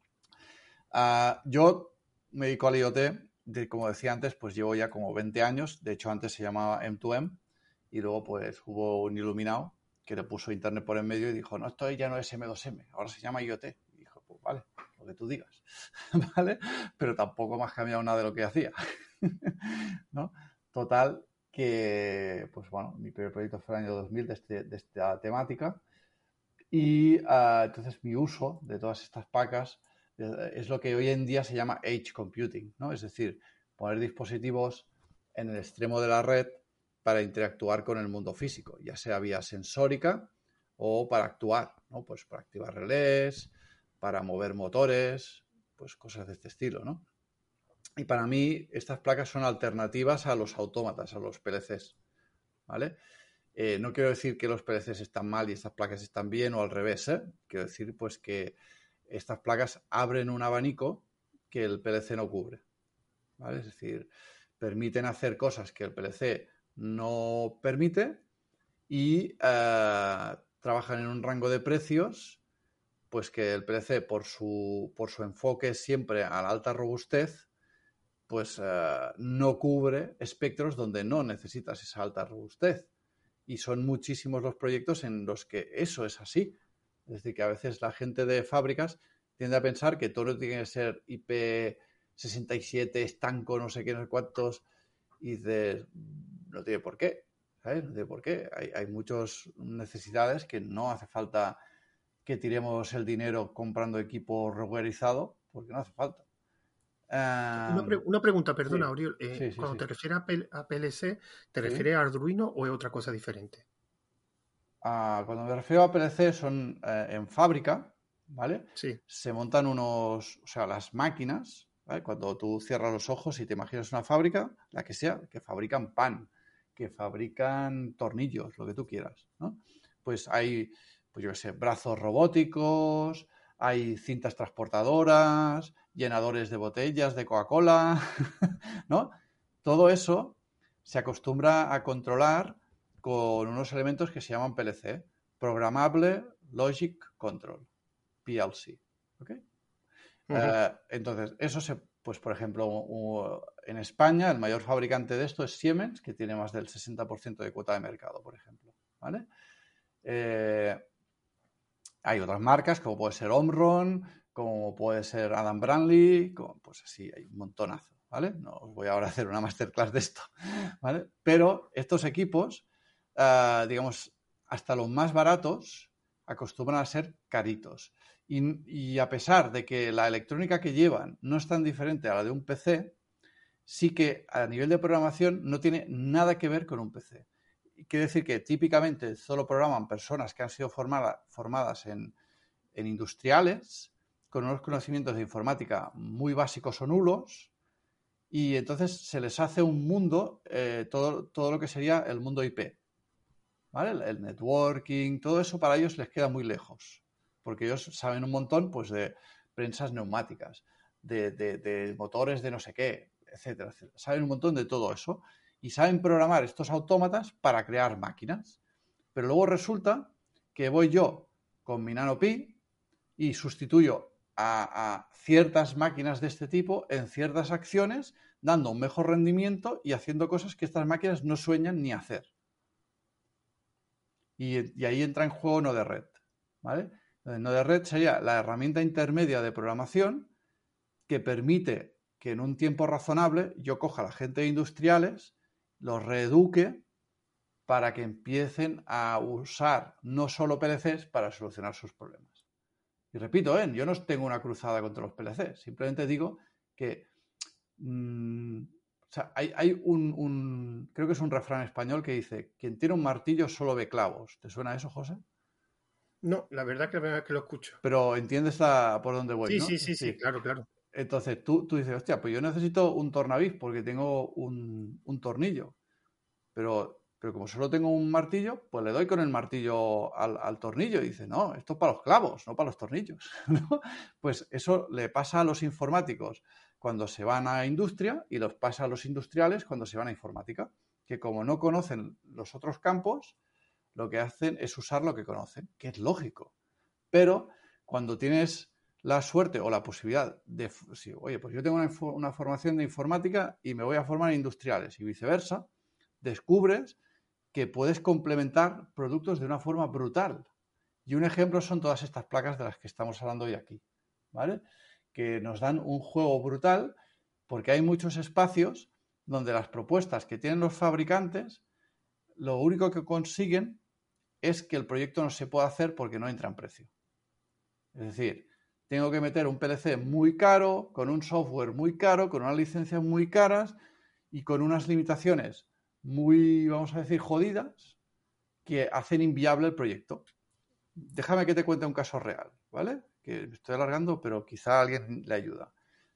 B: Yo me dedico al IoT, como decía antes, pues llevo ya como 20 años. De hecho, antes se llamaba M2M y luego pues hubo un iluminado que le puso internet por en medio y dijo, no, esto ya no es M2M, ahora se llama IoT. Y dijo, pues vale, lo que tú digas, ¿vale? Pero tampoco me has cambiado nada de lo que hacía, ¿no? Total, que, pues bueno, mi primer proyecto fue el año 2000 de esta temática y entonces mi uso de todas estas placas es lo que hoy en día se llama edge computing, ¿no? Es decir, poner dispositivos en el extremo de la red para interactuar con el mundo físico, ya sea vía sensórica o para actuar, ¿no? Pues para activar relés, para mover motores, pues cosas de este estilo, ¿no? Y para mí estas placas son alternativas a los autómatas, a los PLCs, ¿vale? No quiero decir que los PLCs están mal y estas placas están bien o al revés, ¿eh? Quiero decir pues que estas placas abren un abanico que el PLC no cubre, ¿vale? Es decir, permiten hacer cosas que el PLC no permite y trabajan en un rango de precios pues que el PLC por su enfoque siempre a la alta robustez pues no cubre espectros donde no necesitas esa alta robustez. Y son muchísimos los proyectos en los que eso es así. Es decir, que a veces la gente de fábricas tiende a pensar que todo tiene que ser IP67, estanco, no sé qué, no sé cuántos, y dices, no tiene por qué, ¿sabes? No tiene por qué. Hay muchas necesidades que no hace falta que tiremos el dinero comprando equipo regularizado, porque no hace falta.
A: Una pregunta,
B: Sí,
A: perdona, Oriol. Cuando
B: sí.
A: te refieres a PLC, ¿te
B: Sí.
A: refieres a Arduino o es otra cosa diferente?
B: Cuando me refiero a PLC son en fábrica, ¿vale?
A: Sí.
B: Se montan o sea, las máquinas, ¿vale? Cuando tú cierras los ojos y te imaginas una fábrica, la que sea, que fabrican pan, que fabrican tornillos, lo que tú quieras, ¿no? Pues hay, pues yo qué sé, brazos robóticos, hay cintas transportadoras, llenadores de botellas de Coca-Cola, ¿no? Todo eso se acostumbra a controlar con unos elementos que se llaman PLC, Programmable Logic Control, PLC. ¿Okay?
A: Uh -huh.
B: Entonces, eso pues por ejemplo, en España el mayor fabricante de esto es Siemens, que tiene más del 60% de cuota de mercado, por ejemplo, ¿vale? Hay otras marcas, como puede ser Omron, como puede ser Adam Brantley, pues así, hay un montonazo, ¿vale? No os voy ahora a hacer una masterclass de esto, ¿vale? Pero estos equipos, digamos, hasta los más baratos, acostumbran a ser caritos. Y a pesar de que la electrónica que llevan no es tan diferente a la de un PC, sí que a nivel de programación no tiene nada que ver con un PC. Quiere decir que típicamente solo programan personas que han sido formadas en industriales, con unos conocimientos de informática muy básicos o nulos, y entonces se les hace un mundo, todo lo que sería el mundo IP, ¿vale? El networking, todo eso para ellos les queda muy lejos, porque ellos saben un montón, pues, de prensas neumáticas, de motores de no sé qué, etcétera, etcétera. Saben un montón de todo eso y saben programar estos autómatas para crear máquinas. Pero luego resulta que voy yo con mi NanoPi y sustituyo a ciertas máquinas de este tipo en ciertas acciones, dando un mejor rendimiento y haciendo cosas que estas máquinas no sueñan ni hacer. Y ahí entra en juego Node-RED, ¿vale? Node-RED sería la herramienta intermedia de programación que permite que en un tiempo razonable yo coja a la gente de industriales, los reeduque para que empiecen a usar no solo PLCs para solucionar sus problemas. Y repito, yo no tengo una cruzada contra los PLCs, simplemente digo que o sea, hay creo que es un refrán español que dice, quien tiene un martillo solo ve clavos. ¿Te suena eso, José?
A: No, la verdad que la primera vez que lo escucho.
B: Pero entiendes por dónde voy,
A: Sí,
B: ¿no?
A: sí, sí, sí, claro, claro.
B: Entonces tú dices, hostia, pues yo necesito un tornavís porque tengo un tornillo. Pero como solo tengo un martillo, pues le doy con el martillo al tornillo. Y dice, no, esto es para los clavos, no para los tornillos, ¿no? Pues eso le pasa a los informáticos cuando se van a industria y los pasa a los industriales cuando se van a informática, que como no conocen los otros campos, lo que hacen es usar lo que conocen, que es lógico. Pero cuando tienes la suerte o la posibilidad de, sí, oye, pues yo tengo una formación de informática y me voy a formar en industriales y viceversa, descubres que puedes complementar productos de una forma brutal. Y un ejemplo son todas estas placas de las que estamos hablando hoy aquí, ¿vale? Que nos dan un juego brutal porque hay muchos espacios donde las propuestas que tienen los fabricantes, lo único que consiguen es que el proyecto no se pueda hacer porque no entra en precio. Es decir, tengo que meter un PLC muy caro, con un software muy caro, con unas licencias muy caras y con unas limitaciones muy, vamos a decir, jodidas, que hacen inviable el proyecto. Déjame que te cuente un caso real, ¿vale? Que me estoy alargando, pero quizá a alguien le ayuda.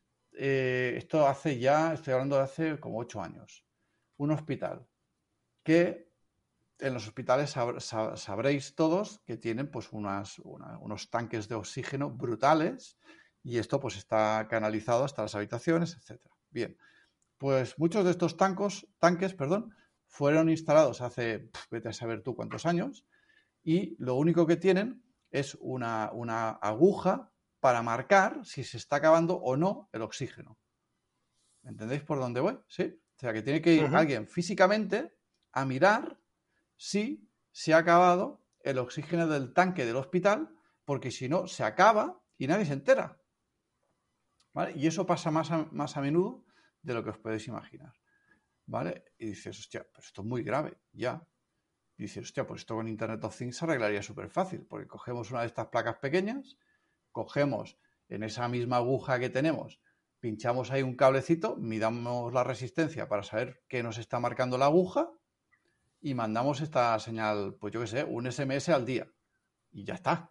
B: Esto estoy hablando de hace como 8 años. Un hospital que en los hospitales sabréis todos que tienen pues unos tanques de oxígeno brutales y esto pues está canalizado hasta las habitaciones, etcétera. Bien, pues muchos de estos tanques, fueron instalados hace, vete a saber tú cuántos años, y lo único que tienen es una aguja para marcar si se está acabando o no el oxígeno. ¿Entendéis por dónde voy? ¿Sí? O sea, que tiene que ir alguien físicamente a mirar si se ha acabado el oxígeno del tanque del hospital, porque si no, se acaba y nadie se entera. ¿Vale? Y eso pasa más a menudo de lo que os podéis imaginar. ¿Vale? Y dices, hostia, pero esto es muy grave, ya. Y dices, hostia, pues esto con Internet of Things se arreglaría súper fácil, porque cogemos una de estas placas pequeñas, cogemos en esa misma aguja que tenemos, pinchamos ahí un cablecito, midamos la resistencia para saber qué nos está marcando la aguja y mandamos esta señal, pues yo qué sé, un SMS al día. Y ya está.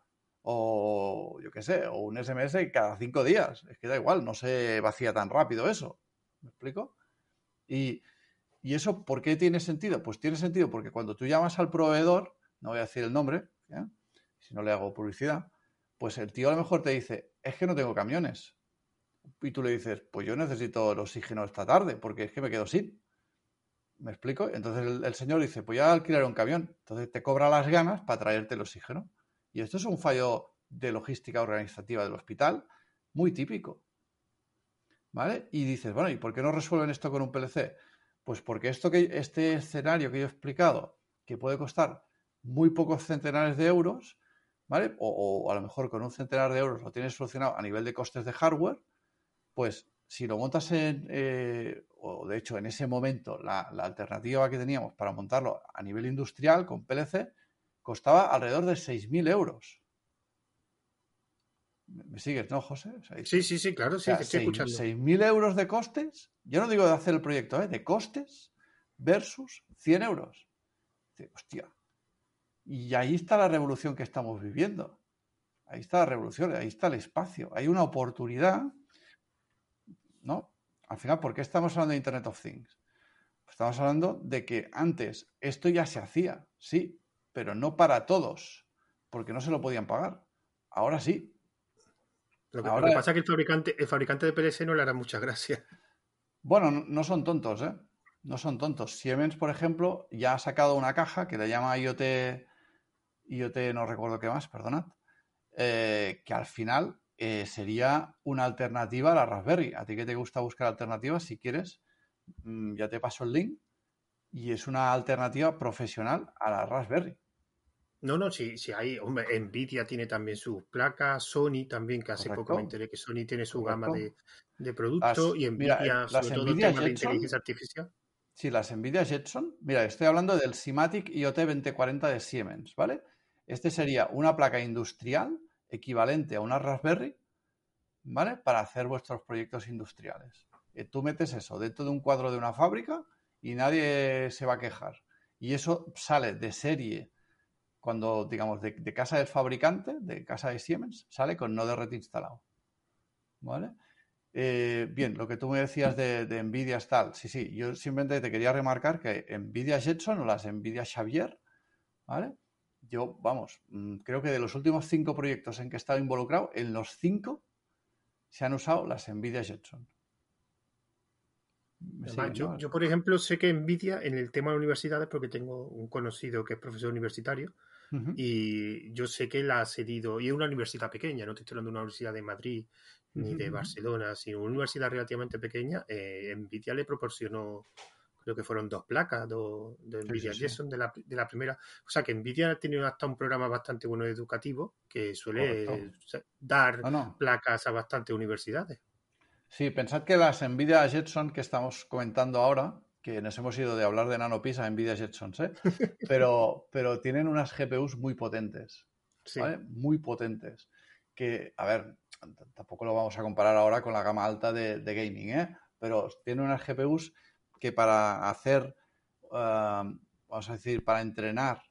B: O yo qué sé, o un SMS cada 5 días. Es que da igual, no se vacía tan rápido eso. ¿Me explico? Y eso, ¿por qué tiene sentido? Pues tiene sentido porque cuando tú llamas al proveedor, no voy a decir el nombre, ¿ya? Si no le hago publicidad, pues el tío a lo mejor te dice, es que no tengo camiones. Y tú le dices, pues yo necesito el oxígeno esta tarde porque es que me quedo sin. ¿Me explico? Entonces el señor dice, pues ya alquilaré un camión. Entonces te cobra las ganas para traerte el oxígeno. Y esto es un fallo de logística organizativa del hospital muy típico. ¿vale? Y dices, bueno, ¿y por qué no resuelven esto con un PLC? Pues porque este escenario que yo he explicado, que puede costar muy pocos centenares de euros, ¿vale? O a lo mejor con un centenar de euros lo tienes solucionado a nivel de costes de hardware, pues si lo montas o de hecho en ese momento la alternativa que teníamos para montarlo a nivel industrial con PLC costaba alrededor de 6.000 euros. ¿Me sigues, no, José? O sea,
A: Sí, sí, sí, claro, sí, te estoy escuchando.
B: 6.000 euros de costes, yo no digo de hacer el proyecto, de costes versus 100 euros. Hostia. Y ahí está la revolución que estamos viviendo. Ahí está la revolución, ahí está el espacio. Hay una oportunidad, ¿no? Al final, ¿por qué estamos hablando de Internet of Things? Pues estamos hablando de que antes esto ya se hacía, sí, pero no para todos, porque no se lo podían pagar. Ahora sí.
A: Lo que pasa es que el fabricante de PLC no le hará muchas gracias.
B: Bueno, no son tontos, ¿eh? No son tontos. Siemens, por ejemplo, ya ha sacado una caja que le llama IoT no recuerdo qué más, perdonad, que al final sería una alternativa a la Raspberry. A ti que te gusta buscar alternativas, si quieres, ya te paso el link, y es una alternativa profesional a la Raspberry.
A: No, no, sí, sí hay. Hombre, Nvidia tiene también sus placas, Sony también, que hace poco me
B: Correcto,
A: enteré que Sony tiene su gama
B: correcto.
A: de productos y
B: Mira,
A: Nvidia,
B: las
A: sobre todo
B: Nvidia
A: temas de
B: Jetson,
A: inteligencia artificial.
B: sí, las Nvidia Jetson, mira, estoy hablando del Simatic IoT 2040 de Siemens, ¿vale? Este sería una placa industrial equivalente a una Raspberry, ¿vale? Para hacer vuestros proyectos industriales. Tú metes eso dentro de un cuadro de una fábrica y nadie se va a quejar. Y eso sale de serie cuando, digamos, de casa del fabricante, de casa de Siemens, sale con Node-RED instalado, ¿vale? Bien, lo que tú me decías de Nvidia tal, sí, sí, yo simplemente te quería remarcar que Nvidia Jetson o las Nvidia Xavier, ¿vale? Yo, vamos, creo que de los últimos 5 proyectos en que he estado involucrado, en los 5 se han usado las Nvidia Jetson. Me
A: Además,
B: siguen,
A: yo,
B: ¿no?
A: yo, por ejemplo, sé que Nvidia en el tema de universidades, porque tengo un conocido que es profesor universitario,
B: Uh-huh,
A: y yo sé que la ha cedido, y es una universidad pequeña, no te estoy hablando de una universidad de Madrid ni
B: uh-huh,
A: de
B: uh-huh.
A: Barcelona, sino una universidad relativamente pequeña. Nvidia le proporcionó, creo que fueron 2 placas de
B: Sí, sí,
A: Nvidia
B: sí,
A: Jetson de la primera. O sea que Nvidia ha tenido hasta un programa bastante bueno educativo que
B: correcto.
A: suele dar
B: No, no.
A: placas a bastantes universidades.
B: Sí, pensad que las Nvidia Jetson que estamos comentando ahora, que nos hemos ido de hablar de NanoPis a Nvidia Jetsons, ¿eh? Pero tienen unas GPUs muy potentes,
A: Sí.
B: ¿vale? Muy potentes. Que, a ver, tampoco lo vamos a comparar ahora con la gama alta de gaming, ¿eh? Pero tienen unas GPUs que para hacer, vamos a decir, para entrenar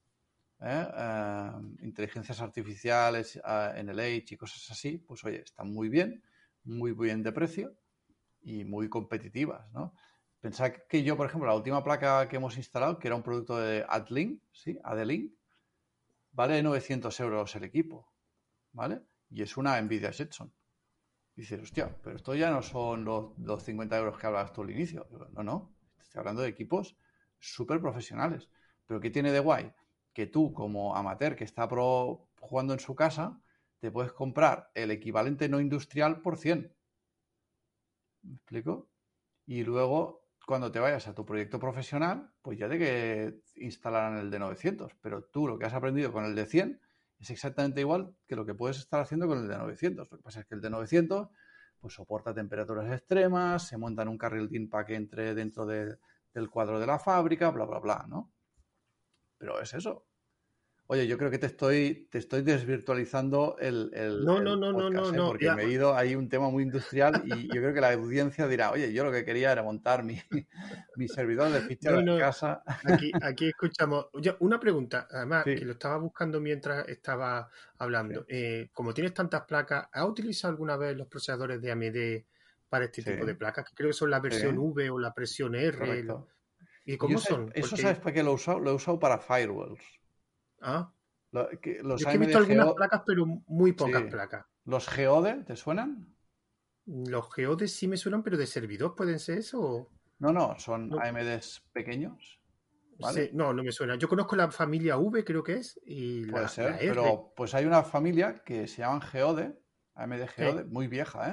B: inteligencias artificiales, NLH y cosas así, pues oye, están muy bien de precio y muy competitivas, ¿no? Pensad que yo, por ejemplo, la última placa que hemos instalado, que era un producto de Adlink, ¿sí? Adelink, vale 900 euros el equipo, ¿vale? Y es una Nvidia Jetson. Y dices, hostia, pero esto ya no son los 50 euros que hablabas tú al inicio. Digo, no, no, estoy hablando de equipos súper profesionales. Pero ¿qué tiene de guay? Que tú, como amateur que está jugando en su casa, te puedes comprar el equivalente no industrial por 100. ¿Me explico? Y luego, cuando te vayas a tu proyecto profesional, pues ya te que instalarán el de 900. Pero tú lo que has aprendido con el de 100 es exactamente igual que lo que puedes estar haciendo con el de 900. Lo que pasa es que el de 900 pues soporta temperaturas extremas, se monta en un carril DIN para que entre dentro del cuadro de la fábrica, bla, bla, bla, ¿no? Pero es eso. Oye, yo creo que te estoy desvirtualizando
A: No, no,
B: el
A: no, no, no,
B: podcast,
A: no.
B: porque me he ido ahí un tema muy industrial y yo creo que la audiencia dirá, oye, yo lo que quería era montar mi servidor de ficheros
A: No,
B: en
A: no.
B: casa.
A: Aquí escuchamos. Oye, una pregunta, además, que
B: Sí,
A: lo estaba buscando mientras estaba
B: sí,
A: hablando. Como tienes tantas placas, ¿has utilizado alguna vez los procesadores de AMD para este
B: sí,
A: tipo de placas? Que creo que son la
B: sí,
A: versión V o la versión R.
B: correcto.
A: ¿Y
B: Y yo,
A: cómo son?
B: ¿eso sabes
A: Porque,
B: para qué lo he usado? Lo he usado para firewalls.
A: ah,
B: Los
A: yo es que he visto
B: AMD
A: algunas
B: Geo,
A: placas, pero muy pocas
B: sí.
A: placas.
B: ¿Los Geode te suenan?
A: Los geodes sí me suenan, pero de servidor pueden ser eso.
B: No, no, son
A: No,
B: AMDs pequeños, ¿vale?
A: sí, no me suena. Yo conozco la familia V, creo que es, y
B: Puede
A: la
B: ser,
A: R.
B: pero pues hay una familia que se llaman Geode, AMD
A: Sí.
B: Geode, muy vieja, ¿eh?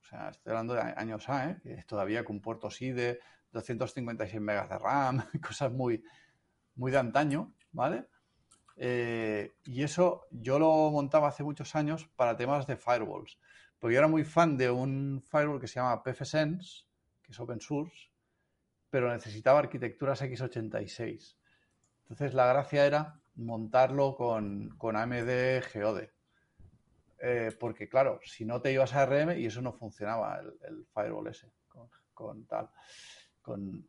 B: O sea, estoy hablando de años A, ¿eh? Que todavía con puertos IDE, 256 megas de RAM, cosas muy, muy de antaño, ¿vale? Y eso yo lo montaba hace muchos años para temas de firewalls. Porque yo era muy fan de un firewall que se llama pfSense, que es open source, pero necesitaba arquitecturas x86. Entonces la gracia era montarlo con AMD Geode. Porque claro, si no te ibas a ARM y eso no funcionaba, el firewall ese, con tal, con,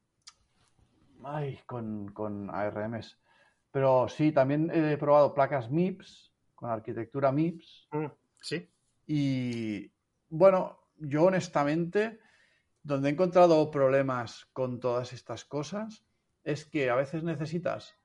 B: con ARMs. Pero sí, también he probado placas MIPS, con arquitectura MIPS.
A: Sí.
B: Y bueno, yo honestamente, donde he encontrado problemas con todas estas cosas, es que a veces necesitas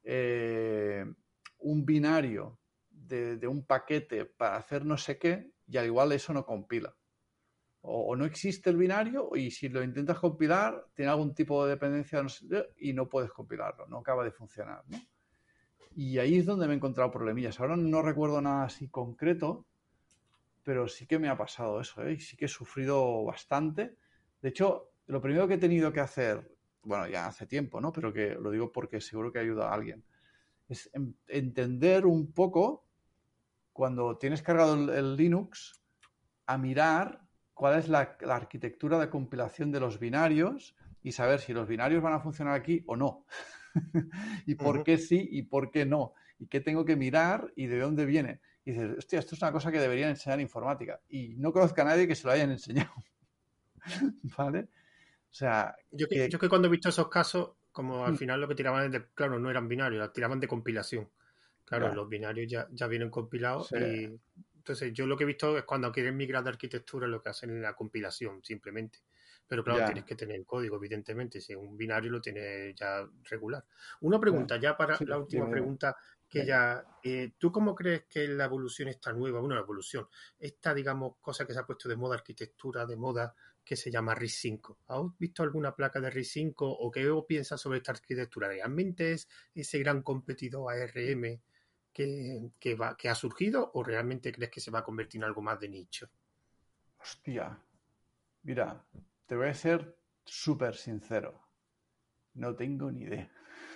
B: un binario de un paquete para hacer no sé qué, y al igual eso no compila. O no existe el binario, y si lo intentas compilar, tiene algún tipo de dependencia no sé, y no puedes compilarlo, no acaba de funcionar, ¿no? Y ahí es donde me he encontrado problemillas. Ahora no recuerdo nada así concreto, pero sí que me ha pasado eso, ¿eh? Y sí que he sufrido bastante. De hecho, lo primero que he tenido que hacer, bueno, ya hace tiempo, ¿no? Pero que lo digo porque seguro que ayuda a alguien, es entender un poco, cuando tienes cargado el Linux, a mirar cuál es la arquitectura de compilación de los binarios y saber si los binarios van a funcionar aquí o no. Y por qué sí y por qué no. Y qué tengo que mirar y de dónde viene. Y dices, hostia, esto es una cosa que deberían enseñar en informática. Y no conozco a nadie que se lo hayan enseñado. ¿Vale? O sea,
A: Yo
B: que...
A: que cuando he visto esos casos, como al final lo que tiraban claro, no eran binarios, tiraban de compilación. Claro,
B: Ya,
A: los binarios ya vienen compilados
B: sí,
A: y entonces yo lo que he visto es cuando quieren migrar de arquitectura lo que hacen es la compilación simplemente. Pero claro, tienes
B: ya,
A: que tener el código, evidentemente, si un binario lo tienes ya regular. Una
B: ya.
A: pregunta, ya para
B: Sí,
A: la última
B: dime, dime.
A: pregunta, que
B: Venga.
A: ya, ¿tú cómo crees que la evolución está nueva? Bueno, la evolución, esta, digamos, cosa que se ha puesto de moda, arquitectura de moda, que se llama RISC-V. ¿Has visto alguna placa de RISC-V o qué piensas sobre esta arquitectura? ¿Realmente es ese gran competidor a ARM que ha surgido o realmente crees que se va a convertir en algo más de nicho?
B: Hostia, mira, te voy a ser súper sincero. No tengo ni idea.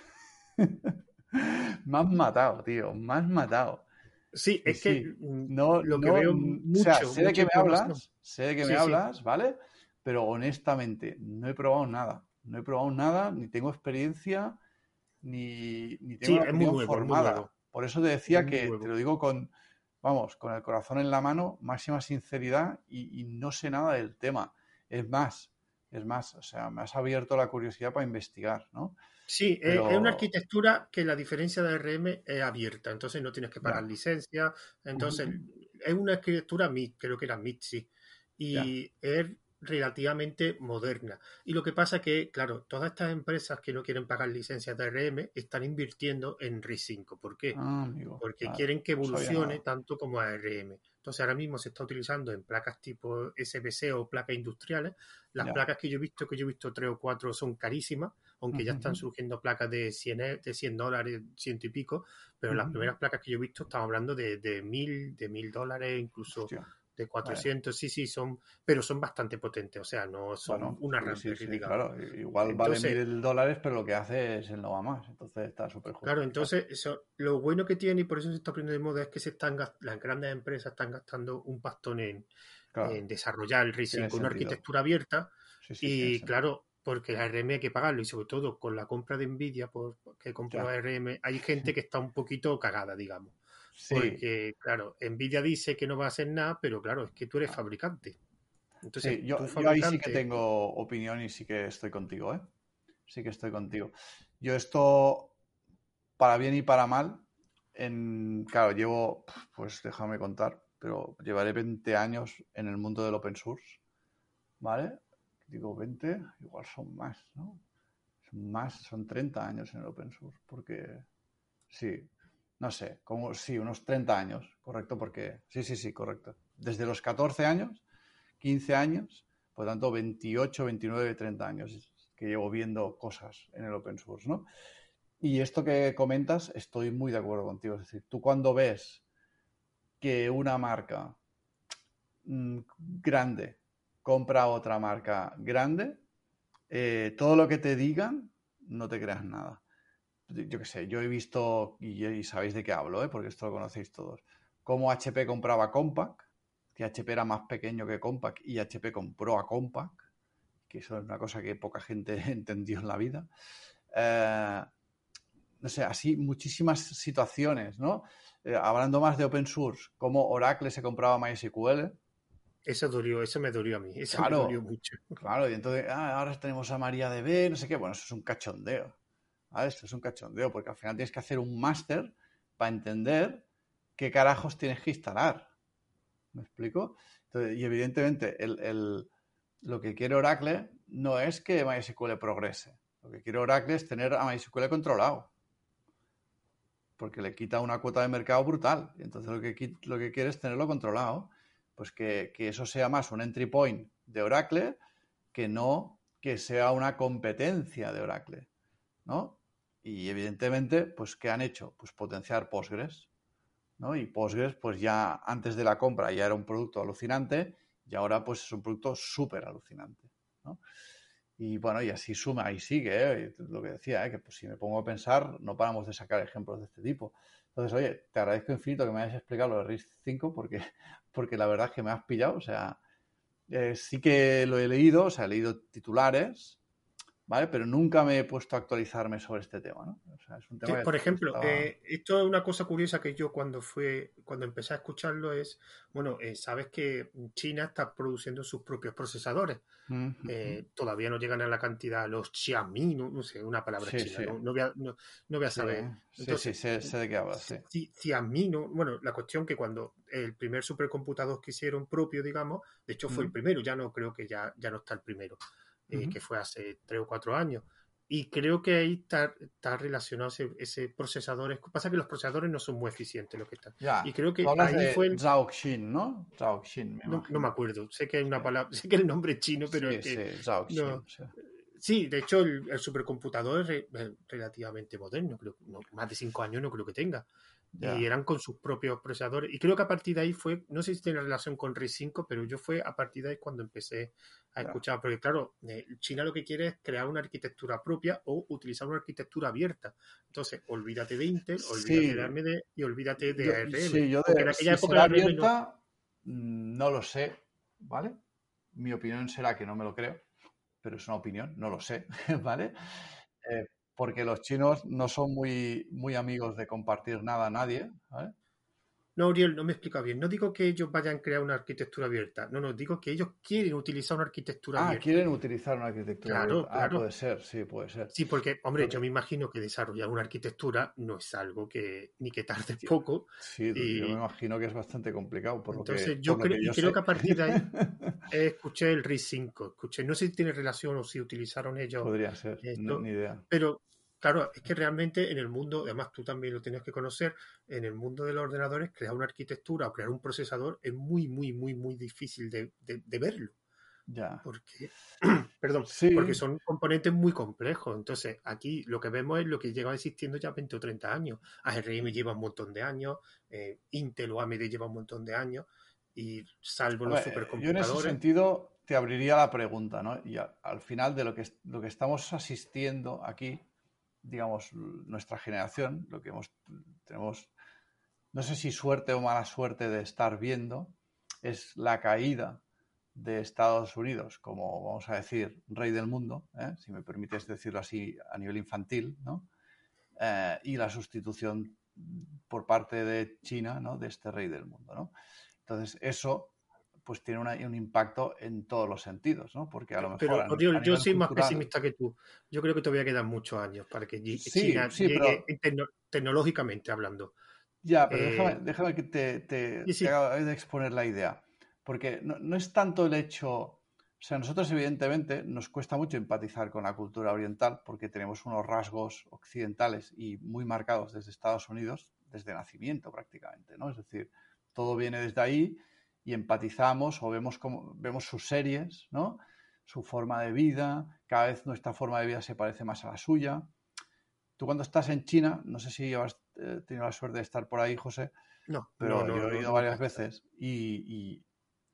B: Me has matado, tío, me has matado.
A: Sí,
B: Sí,
A: es que
B: sí. No,
A: lo que
B: no,
A: veo
B: o sea,
A: mucha información.
B: sé de qué me
A: Sí, sí.
B: hablas, ¿vale? Pero honestamente, no he probado nada. No he probado nada, ni tengo experiencia, ni tengo
A: Sí,
B: una
A: es muy
B: opinión
A: nuevo, es muy
B: formada.
A: nuevo.
B: Por eso te
A: Es
B: decía
A: muy
B: que, te
A: nuevo.
B: lo digo con, vamos, con el corazón en la mano, máxima sinceridad, y no sé nada del tema. Es más, es más, o sea, me has abierto la curiosidad para investigar, ¿no?
A: Sí, es una
B: Pero,
A: arquitectura que la diferencia de RM es abierta, entonces no tienes que pagar
B: ya,
A: licencia, entonces
B: ujú,
A: es una arquitectura MIT, creo que era MIT, sí,
B: ya.
A: y es relativamente moderna. Y lo que pasa es que, claro, todas estas empresas que no quieren pagar licencias de RM están invirtiendo en RISC-V. ¿Por qué?
B: Ah, amigo,
A: Porque
B: vale,
A: quieren que
B: no sabía
A: evolucione
B: nada.
A: tanto como ARM. Entonces ahora mismo se está utilizando en placas tipo SBC o placas industriales. Las
B: Ya.
A: placas que yo he visto tres o cuatro son carísimas, aunque ya están
B: Ujú,
A: surgiendo placas de $100, ciento y pico, pero las
B: ujú.
A: primeras placas que yo he visto estamos hablando de $1,000, incluso
B: Hostia,
A: de
B: vaya.
A: 400, sí, sí, pero son bastante potentes, o sea, no son
B: Bueno,
A: una
B: sí, sí,
A: Raspberry,
B: sí,
A: digamos.
B: claro. Igual vale
A: Entonces,
B: $1.000, pero lo que hace es el no va más. Entonces está súper
A: claro,
B: justificado.
A: entonces lo bueno que tiene y por eso se está poniendo de moda es que las grandes empresas están gastando un pastón
B: Claro,
A: en desarrollar el
B: tiene
A: RISC-V, una
B: sentido.
A: arquitectura abierta
B: Sí, sí, tiene
A: y
B: sentido.
A: claro, porque la ARM hay que pagarlo y sobre todo con la compra de Nvidia, que compró
B: Ya.
A: ARM, hay gente que está un poquito cagada, digamos.
B: Sí,
A: Porque, claro, Nvidia dice que no va a hacer nada, pero claro, es que tú eres
B: ah,
A: fabricante. Entonces,
B: sí,
A: tú
B: yo ahí sí que
A: fabricante,
B: tengo opinión y sí que estoy contigo, ¿eh? Sí que estoy contigo. Yo esto, para bien y para mal, claro, llevo, pues déjame contar, pero llevaré 20 años en el mundo del open source, ¿vale? Digo 20, igual son más, ¿no? Son más, son 30 años en el open source, porque sí, no sé, como sí, unos 30 años, correcto, porque sí, sí, sí, correcto. Desde los 14 años, 15 años, por lo tanto 28, 29, 30 años que llevo viendo cosas en el open source, ¿no? Y esto que comentas, estoy muy de acuerdo contigo. Es decir, tú cuando ves que una marca grande compra otra marca grande, todo lo que te digan, no te creas nada. Yo qué sé, yo he visto, y sabéis de qué hablo, porque esto lo conocéis todos, cómo HP compraba Compaq, que HP era más pequeño que Compaq, y HP compró a Compaq, que eso es una cosa que poca gente entendió en la vida. No sé, así muchísimas situaciones, ¿no? Hablando más de open source, cómo Oracle se compraba MySQL.
A: Eso me dolió a mí, eso me dolió
B: Claro,
A: mucho.
B: claro, y entonces ahora tenemos a MariaDB, no sé qué, bueno, eso es un cachondeo, ¿vale? Eso es un cachondeo, porque al final tienes que hacer un máster para entender qué carajos tienes que instalar. ¿Me explico? Entonces, y evidentemente lo que quiere Oracle no es que MySQL progrese. Lo que quiere Oracle es tener a MySQL controlado. Porque le quita una cuota de mercado brutal. Y entonces lo que quiere es tenerlo controlado. Pues que eso sea más un entry point de Oracle que no que sea una competencia de Oracle, ¿no? Y evidentemente, pues, ¿qué han hecho? Pues potenciar Postgres, ¿no? Y Postgres, pues ya antes de la compra ya era un producto alucinante y ahora pues es un producto súper alucinante, ¿no? Y bueno, y así suma y sigue, lo que decía, que pues si me pongo a pensar, no paramos de sacar ejemplos de este tipo. Entonces, oye, te agradezco infinito que me hayas explicado lo de RISC 5 porque la verdad es que me has pillado, o sea, sí que lo he leído, o sea, he leído titulares, ¿vale? Pero nunca me he puesto a actualizarme sobre este tema, ¿no? O sea, es un tema
A: Por
B: que
A: ejemplo,
B: estaba...
A: esto es una cosa curiosa que yo cuando empecé a escucharlo es, bueno, sabes que China está produciendo sus propios procesadores. Todavía no llegan a la cantidad, los Xiaomi, no sé, una palabra
B: Sí,
A: china,
B: sí,
A: no voy a
B: sí,
A: saber.
B: sí,
A: Entonces,
B: sé de qué hablas, sí.
A: Xiaomi, bueno, la cuestión que cuando el primer supercomputador que hicieron propio, digamos, de hecho fue el
B: Mm,
A: primero, ya no creo que ya no está el primero,
B: ujú.
A: que fue hace 3 o 4 años. Y creo que ahí está relacionado ese procesador. Pasa que los procesadores no son muy eficientes lo que están. Y
B: Ya,
A: creo
B: tú
A: que
B: hablas
A: ahí
B: de
A: fue el,
B: Zhao Xin, ¿no? Zhao Xin, me
A: no me
B: imagino.
A: acuerdo, sé que hay
B: Sí,
A: una palabra, sé que el nombre es chino, pero es
B: sí,
A: que
B: sí, Zhao Xin,
A: no.
B: sí.
A: Sí, de hecho el supercomputador es relativamente moderno, creo, más de 5 años no creo que tenga. Y
B: Ya,
A: eran con sus propios procesadores. Y creo que a partir de ahí fue, no sé si tiene relación con RISC 5, pero yo fue a partir de ahí cuando empecé a
B: ya,
A: escuchar. Porque claro, China lo que quiere es crear una arquitectura propia o utilizar una arquitectura abierta. Entonces, olvídate de Intel, olvídate de
B: sí,
A: AMD y olvídate de
B: yo,
A: ARM.
B: sí,
A: Aunque en aquella
B: si
A: época
B: será
A: ARM no.
B: abierta, no lo sé, ¿vale? Mi opinión será que no me lo creo, pero es una opinión, no lo sé, ¿vale? Eh, porque los chinos no son muy amigos de compartir nada a nadie, ¿vale?
A: No, Uriel, no me explica bien. No digo que ellos vayan a crear una arquitectura abierta. No, digo que ellos quieren utilizar una arquitectura
B: Ah,
A: abierta.
B: quieren utilizar una arquitectura abierta.
A: Claro,
B: Ah,
A: claro.
B: puede ser, sí, puede ser.
A: Sí, porque, hombre,
B: Lo
A: yo
B: que,
A: me imagino que desarrollar una arquitectura no es algo que ni que tarde
B: hostia,
A: poco.
B: sí, yo me
A: Y
B: imagino que es bastante complicado,
A: entonces
B: por
A: yo
B: lo
A: creo,
B: que
A: y
B: yo
A: creo
B: sé.
A: que a partir de ahí escuché el RIS 5. Escuché, no sé si tiene relación o si utilizaron ellos
B: Podría ser,
A: esto,
B: ni idea.
A: pero claro, es que realmente en el mundo, además tú también lo tienes que conocer, en el mundo de los ordenadores, crear una arquitectura o crear un procesador es muy, muy, muy, muy difícil de verlo.
B: Ya.
A: Porque, perdón, porque
B: Sí,
A: son componentes muy complejos. Entonces, aquí lo que vemos es lo que lleva existiendo ya 20 o 30 años. ARM lleva un montón de años, Intel o AMD lleva un montón de años, y salvo los
B: hombre, yo en ese
A: supercomputadores,
B: sentido te abriría la pregunta, ¿no? Y al final de lo que estamos asistiendo aquí, digamos, nuestra generación, tenemos, no sé si suerte o mala suerte de estar viendo, es la caída de Estados Unidos como, vamos a decir, rey del mundo, si me permites decirlo así a nivel infantil, ¿no? Y la sustitución por parte de China, ¿no? De este rey del mundo, ¿no? Entonces, eso pues tiene un impacto en todos los sentidos, ¿no? Porque a lo mejor
A: pero Oriol,
B: a
A: yo
B: nivel
A: soy más
B: cultural,
A: pesimista que tú. Yo creo que todavía quedan muchos años para que
B: sí,
A: China
B: sí,
A: llegue
B: pero
A: tecnológicamente hablando.
B: ya, pero
A: Eh,
B: déjame que te,
A: y
B: te
A: sí,
B: haga de exponer la idea. Porque no es tanto el hecho, o sea, nosotros evidentemente nos cuesta mucho empatizar con la cultura oriental porque tenemos unos rasgos occidentales y muy marcados desde Estados Unidos, desde nacimiento prácticamente, ¿no? Es decir, todo viene desde ahí y empatizamos o vemos sus series, ¿no? Su forma de vida, cada vez nuestra forma de vida se parece más a la suya. Tú cuando estás en China, no sé si has tenido la suerte de estar por ahí, José,
A: no, no,
B: pero
A: no,
B: yo he
A: no,
B: ido
A: nunca.
B: varias veces y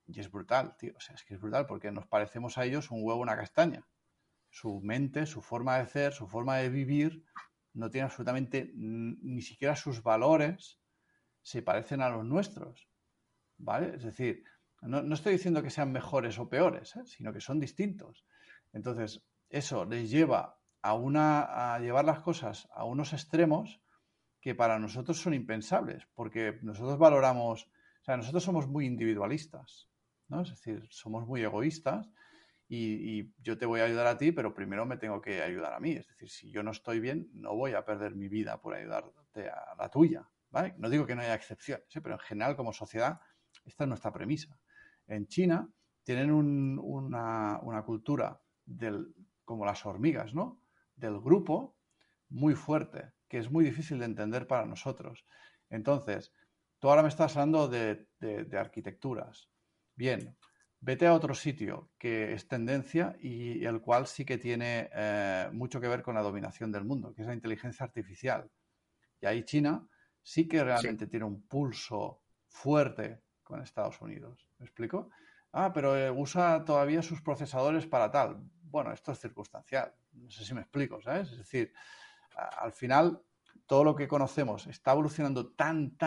B: Y es brutal, tío. O sea, es que es brutal porque nos parecemos a ellos un huevo, una castaña. Su mente, su forma de ser, su forma de vivir, no tiene absolutamente ni siquiera sus valores se parecen a los nuestros, ¿vale? Es decir, no estoy diciendo que sean mejores o peores, sino que son distintos. Entonces, eso les lleva a llevar las cosas a unos extremos que para nosotros son impensables, porque nosotros valoramos, o sea, nosotros somos muy individualistas, ¿no? Es decir, somos muy egoístas y yo te voy a ayudar a ti, pero primero me tengo que ayudar a mí. Es decir, si yo no estoy bien, no voy a perder mi vida por ayudarte a la tuya, ¿vale? No digo que no haya excepciones, pero en general como sociedad esta es nuestra premisa. En China tienen una cultura como las hormigas, ¿no? Del grupo muy fuerte, que es muy difícil de entender para nosotros. Entonces, tú ahora me estás hablando de arquitecturas. Bien, vete a otro sitio que es tendencia y el cual sí que tiene mucho que ver con la dominación del mundo, que es la inteligencia artificial. Y ahí China sí que realmente tiene un pulso fuerte con Estados Unidos. ¿Me explico? Ah, pero usa todavía sus procesadores para tal. Bueno, esto es circunstancial. No sé si me explico, ¿sabes? Es decir, al final todo lo que conocemos está evolucionando tan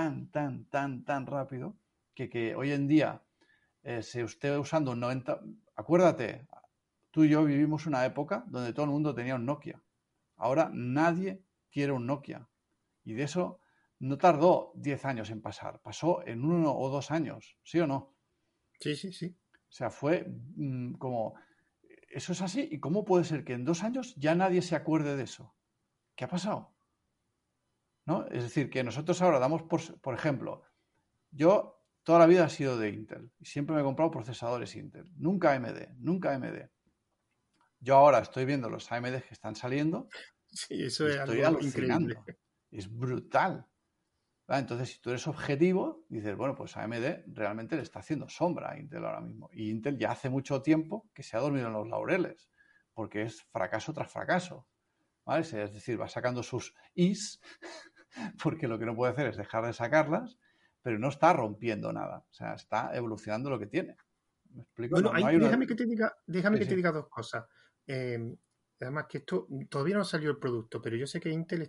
B: rápido que hoy en día se esté usando un 90... Acuérdate, tú y yo vivimos una época donde todo el mundo tenía un Nokia. Ahora nadie quiere un Nokia. Y de eso no tardó 10 años en pasar. Pasó en 1 o 2 años. ¿Sí o no?
A: Sí, sí, sí.
B: O sea, fue como... Eso es así. ¿Y cómo puede ser que en 2 años ya nadie se acuerde de eso? ¿Qué ha pasado? ¿No? Es decir, que nosotros ahora damos por ejemplo, yo toda la vida he sido de Intel y siempre me he comprado procesadores Intel, nunca AMD, nunca AMD. Yo ahora estoy viendo los AMD que están saliendo
A: Sí, eso
B: y
A: es
B: estoy
A: algo increíble.
B: alucinando. Es brutal. ¿Vale? Entonces, si tú eres objetivo, dices, bueno, pues AMD realmente le está haciendo sombra a Intel ahora mismo. Y Intel ya hace mucho tiempo que se ha dormido en los laureles, porque es fracaso tras fracaso. ¿Vale? Es decir, va sacando sus Is, porque lo que no puede hacer es dejar de sacarlas, pero no está rompiendo nada. O sea, está evolucionando lo que tiene. ¿Me explico?
A: Bueno,
B: No
A: ahí
B: hay una...
A: déjame
B: Sí,
A: que te
B: sí.
A: diga dos cosas. Eh, además que esto todavía no ha salido el producto, pero yo sé que Intel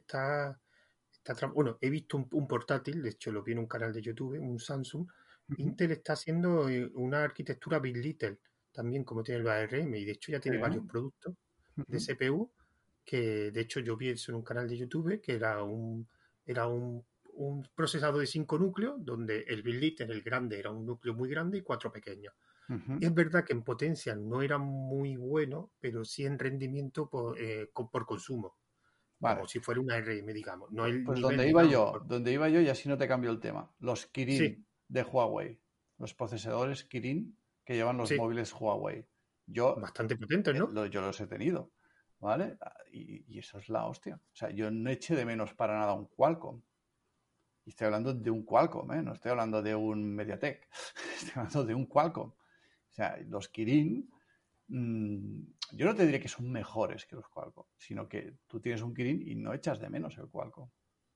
A: bueno, he visto un portátil, de hecho lo vi en un canal de YouTube, un Samsung.
B: Uh-huh.
A: Intel está haciendo una arquitectura Big Little, también como tiene el ARM, y de hecho ya
B: Sí.
A: tiene varios productos de
B: Uh-huh.
A: CPU, que de hecho yo vi eso en un canal de YouTube, que era un procesador de 5 núcleos, donde el Big Little, el grande, era un núcleo muy grande y 4 pequeños.
B: Uh-huh.
A: Es verdad que en potencia no era muy bueno, pero sí en rendimiento por consumo, como
B: Vale.
A: si fuera una ARM, digamos. No el
B: Pues
A: nivel, digamos.
B: donde iba yo y así no te cambio el tema. Los
A: Sí,
B: Kirin de Huawei, los procesadores Kirin que llevan los
A: sí,
B: móviles Huawei. Yo,
A: bastante potentes, ¿no?
B: yo los he tenido, ¿vale? Y eso es la hostia. O sea, yo no eché de menos para nada un Qualcomm. Y estoy hablando de un Qualcomm, ¿eh? No estoy hablando de un MediaTek. Estoy hablando de un Qualcomm. O sea, los Kirin, yo no te diré que son mejores que los Qualcomm, sino que tú tienes un Kirin y no echas de menos el Qualcomm.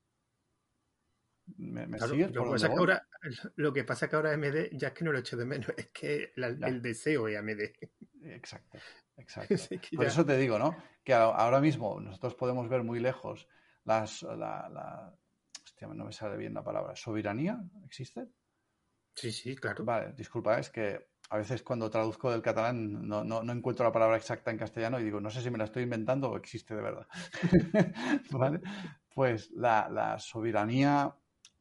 B: ¿Me
A: Claro,
B: sigues por dónde voy?
A: lo que pasa que ahora AMD ya es que no lo echo de menos, es que
B: Ya,
A: el deseo es AMD.
B: exacto, exacto.
A: Así que
B: Por
A: ya,
B: eso te digo, ¿no? Que ahora mismo nosotros podemos ver muy lejos hostia, no me sale bien la palabra. ¿Soberanía existe?
A: sí, sí, claro.
B: Vale, disculpa, es que a veces cuando traduzco del catalán no encuentro la palabra exacta en castellano y digo, no sé si me la estoy inventando o existe de verdad. ¿Vale? Pues la soberanía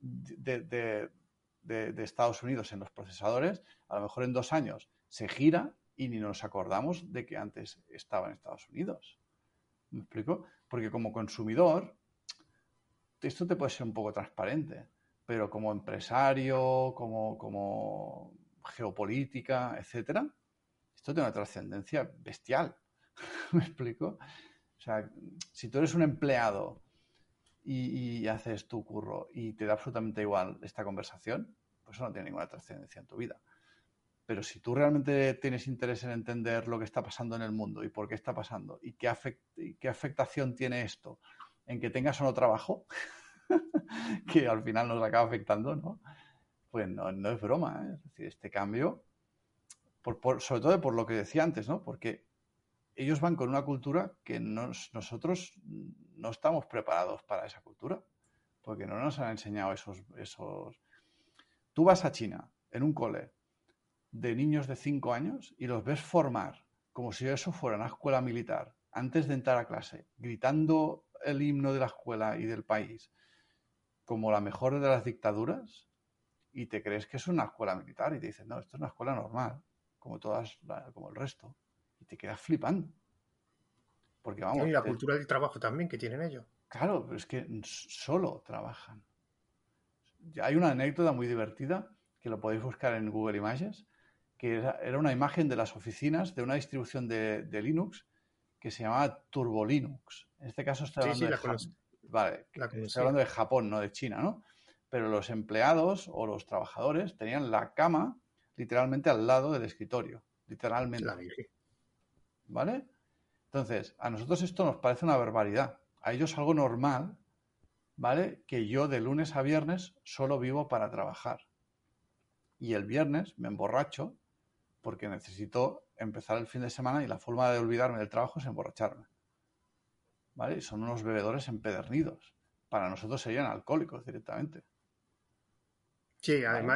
B: de Estados Unidos en los procesadores, a lo mejor en 2 años se gira y ni nos acordamos de que antes estaba en Estados Unidos. ¿Me explico? Porque como consumidor, esto te puede ser un poco transparente, pero como empresario, como geopolítica, etcétera, esto tiene una trascendencia bestial. ¿Me explico? O sea, si tú eres un empleado y haces tu curro y te da absolutamente igual esta conversación, pues eso no tiene ninguna trascendencia en tu vida. Pero si tú realmente tienes interés en entender lo que está pasando en el mundo y por qué está pasando y qué afectación tiene esto en que tengas o no trabajo, que al final nos acaba afectando, ¿no? Pues no es broma, ¿eh? Es decir, este cambio sobre todo por lo que decía antes, ¿no? Porque ellos van con una cultura que nosotros no estamos preparados para esa cultura, porque no nos han enseñado esos... Tú vas a China en un cole de niños de 5 años y los ves formar como si eso fuera una escuela militar, antes de entrar a clase, gritando el himno de la escuela y del país, como la mejor de las dictaduras, y te crees que es una escuela militar y te dicen, no, esto es una escuela normal, como como el resto, y te quedas flipando. Porque
A: Y
B: vamos,
A: la cultura del trabajo también que tienen ellos.
B: claro, pero es que solo trabajan. Hay una anécdota muy divertida que lo podéis buscar en Google Images, que era una imagen de las oficinas de una distribución de Linux que se llamaba Turbo Linux. En este caso estoy
A: Sí,
B: hablando
A: sí,
B: de
A: la conocí.
B: vale,
A: La
B: estoy
A: conocía.
B: hablando de Japón, no de China, ¿no? Pero los empleados o los trabajadores tenían la cama literalmente al lado del escritorio,
A: La
B: literalmente,
A: Virgen.
B: ¿vale? Entonces, a nosotros esto nos parece una barbaridad. A ellos algo normal, ¿vale? Que yo de lunes a viernes solo vivo para trabajar. Y el viernes me emborracho porque necesito empezar el fin de semana y la forma de olvidarme del trabajo es emborracharme. ¿Vale? Son unos bebedores empedernidos. Para nosotros serían alcohólicos directamente.
A: Sí,
B: ¿Vale?
A: además,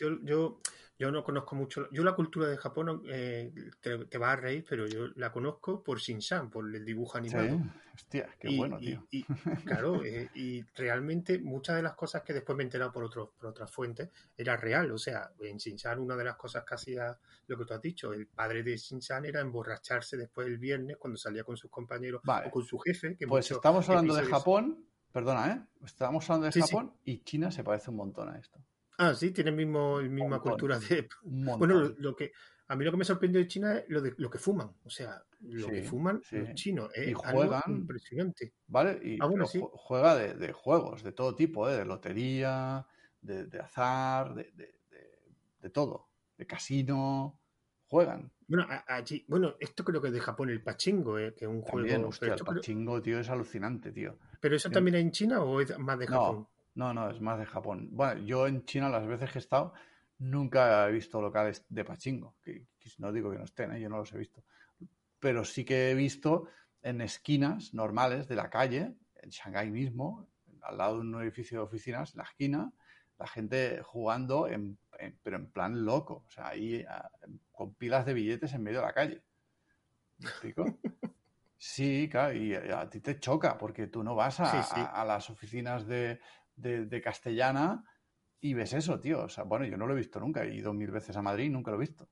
A: yo no conozco mucho. Yo la cultura de Japón, te vas a reír, pero yo la conozco por Shin-Chan, por el dibujo
B: Sí,
A: animado.
B: hostia, qué
A: Y,
B: bueno, tío.
A: claro, y realmente muchas de las cosas que después me he enterado por otras fuentes era real. O sea, en Shin-Chan una de las cosas que hacía lo que tú has dicho, el padre de Shin-Chan era emborracharse después el viernes cuando salía con sus compañeros o
B: Vale,
A: con su jefe, que
B: pues
A: muchos
B: estamos hablando de
A: episodios...
B: Japón, perdona, ¿eh? Estamos hablando de
A: Sí, sí.
B: Japón y China se parece un montón a esto.
A: Ah, sí, tiene el
B: Un
A: misma
B: montón,
A: cultura de...
B: un
A: Bueno,
B: montón.
A: a mí lo que me sorprendió de China es lo que fuman. O sea, lo que
B: Sí,
A: fuman
B: sí.
A: los chinos
B: Y
A: es algo
B: juegan,
A: impresionante.
B: ¿vale?
A: Ah, bueno,
B: Pero
A: sí.
B: juega de juegos, de todo tipo, ¿eh? De lotería, de azar, de todo. De casino. Juegan.
A: Bueno, allí, bueno, esto creo que es de Japón, el pachingo, que es un
B: También,
A: juego,
B: hostia, el pachingo, tío, es alucinante, tío.
A: pero eso también es en China o es más de Japón.
B: No, no, es más de Japón. Bueno, yo en China las veces que he estado nunca he visto locales de pachingo, que no digo que no estén, ¿eh? Yo no los he visto. Pero sí que he visto en esquinas normales de la calle, en Shanghái mismo, al lado de un edificio de oficinas, en la esquina, la gente jugando, pero en plan loco, o sea, ahí con pilas de billetes en medio de la calle. ¿Me explico? Sí, claro, y a ti te choca porque tú no vas
A: Sí, sí.
B: a las oficinas de Castellana y ves eso, tío. O sea, bueno, yo no lo he visto nunca. He ido 1000 veces a Madrid y nunca lo he visto.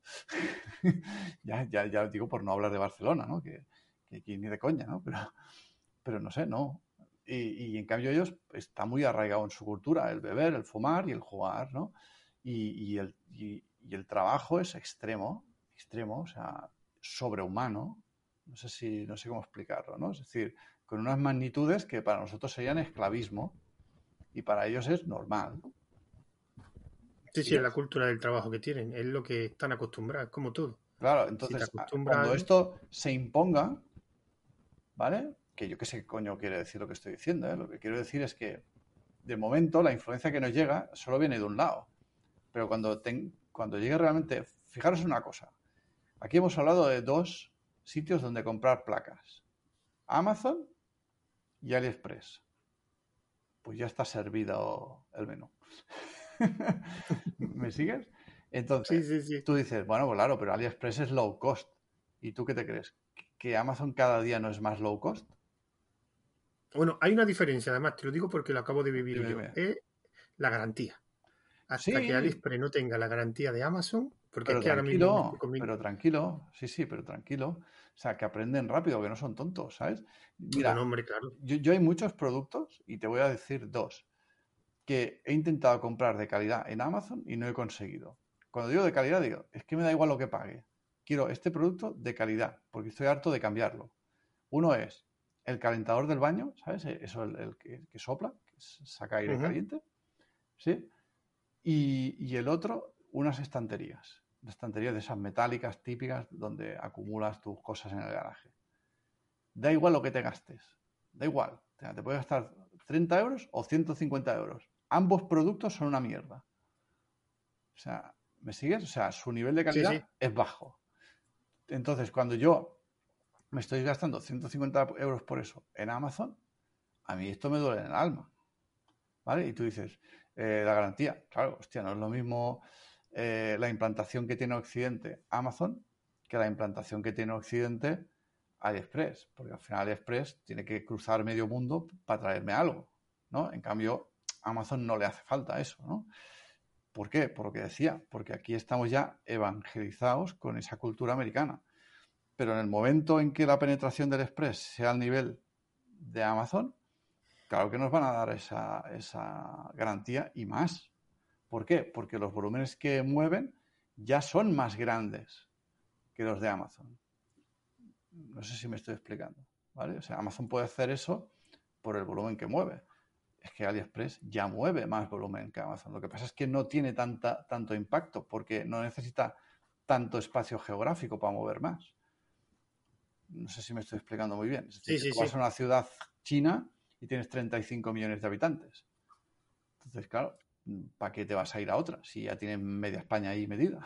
B: Ya digo por no hablar de Barcelona, ¿no? Que aquí ni de coña, ¿no? Pero no sé, no. Y en cambio ellos está muy arraigado en su cultura el beber, el fumar y el jugar, ¿no? Y el trabajo es extremo, extremo, o sea, sobrehumano. No sé cómo explicarlo, ¿no? Es decir, con unas magnitudes que para nosotros serían esclavismo y para ellos es normal.
A: Sí, sí, es la
B: ¿Sigues?
A: cultura del trabajo que tienen, es lo que están acostumbrados, es como todo.
B: Claro,
A: Si te
B: entonces,
A: acostumbras a
B: cuando
A: algo,
B: esto se imponga, ¿vale? Que yo qué sé qué coño quiere decir lo que estoy diciendo, ¿eh? Lo que quiero decir es que, de momento, la influencia que nos llega solo viene de un lado. Pero cuando llegue realmente, fijaros en una cosa. Aquí hemos hablado de dos sitios donde comprar placas. Amazon y AliExpress. Pues ya está servido el menú. ¿Me sigues?
A: sí,
B: Entonces,
A: sí, sí.
B: tú dices, bueno, pues claro, pero AliExpress es low cost. ¿Y tú qué te crees? ¿Que Amazon cada día no es más low cost?
A: Bueno, hay una diferencia, además, te lo digo porque lo acabo de vivir
B: Dime,
A: yo,
B: dime.
A: es la garantía. Hasta que
B: Sí,
A: AliExpress no tenga la garantía de Amazon, porque es
B: pero
A: que ahora mismo me estoy
B: tranquilo,
A: comiendo...
B: pero tranquilo. Sí, sí, pero tranquilo. O sea, que aprenden rápido, que no son tontos, ¿sabes?
A: Bueno,
B: Mira,
A: hombre, claro.
B: yo hay muchos productos y te voy a decir dos que he intentado comprar de calidad en Amazon y no he conseguido. Cuando digo de calidad, digo, es que me da igual lo que pague. Quiero este producto de calidad, porque estoy harto de cambiarlo. Uno es el calentador del baño, ¿sabes? Eso, el que sopla, que saca aire
A: Ujú.
B: caliente, ¿sí? Y el otro, unas estanterías. Estanterías de esas metálicas típicas donde acumulas tus cosas en el garaje. Da igual lo que te gastes. Da igual. Te puedes gastar 30 euros o 150 euros. Ambos productos son una mierda. O sea, ¿Me sigues? O sea, su nivel de
A: Sí,
B: calidad
A: sí.
B: es bajo. Entonces, cuando yo me estoy gastando 150 euros por eso en Amazon, a mí esto me duele en el alma, ¿vale? Y tú dices, la garantía, claro, hostia, no es lo mismo la implantación que tiene Occidente Amazon que la implantación que tiene Occidente AliExpress, porque al final AliExpress tiene que cruzar medio mundo para traerme algo, ¿no? En cambio, Amazon no le hace falta eso, ¿no? ¿Por qué? Por lo que decía, porque aquí estamos ya evangelizados con esa cultura americana. Pero en el momento en que la penetración del Express sea al nivel de Amazon, claro que nos van a dar esa garantía y más. ¿Por qué? Porque los volúmenes que mueven ya son más grandes que los de Amazon. No sé si me estoy explicando, ¿vale? O sea, Amazon puede hacer eso por el volumen que mueve. Es que AliExpress ya mueve más volumen que Amazon. Lo que pasa es que no tiene tanto impacto porque no necesita tanto espacio geográfico para mover más. No sé si me estoy explicando muy bien. Es decir,
A: Sí,
B: que
A: sí,
B: tú vas
A: sí.
B: a una ciudad china y tienes 35 millones de habitantes. Entonces, claro, ¿para qué te vas a ir a otra si ya tienes media España ahí medida?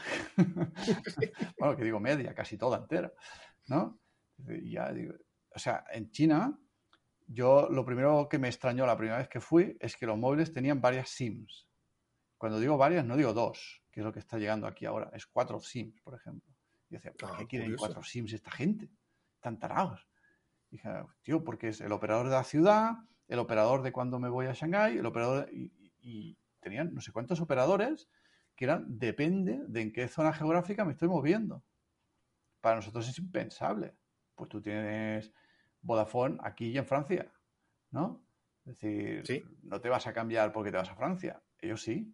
B: Bueno, que digo media, casi toda entera, ¿no? Ya digo, o sea, en China, yo lo primero que me extrañó la primera vez que fui es que los móviles tenían varias SIMs. Cuando digo varias, no digo dos, que es lo que está llegando aquí ahora, es 4 SIMs, por ejemplo. Y decía, ¿por qué quieren
A: Curioso.
B: 4 SIMs esta gente? Tan tarados. Y dije, tío, porque es el operador de la ciudad, el operador de cuando me voy a Shanghái, el operador y tenían no sé cuántos operadores que eran, depende de en qué zona geográfica me estoy moviendo. Para nosotros es impensable. Pues tú tienes Vodafone aquí y en Francia, ¿no? Es decir,
A: Sí.
B: no te vas a cambiar porque te vas a Francia. Ellos sí.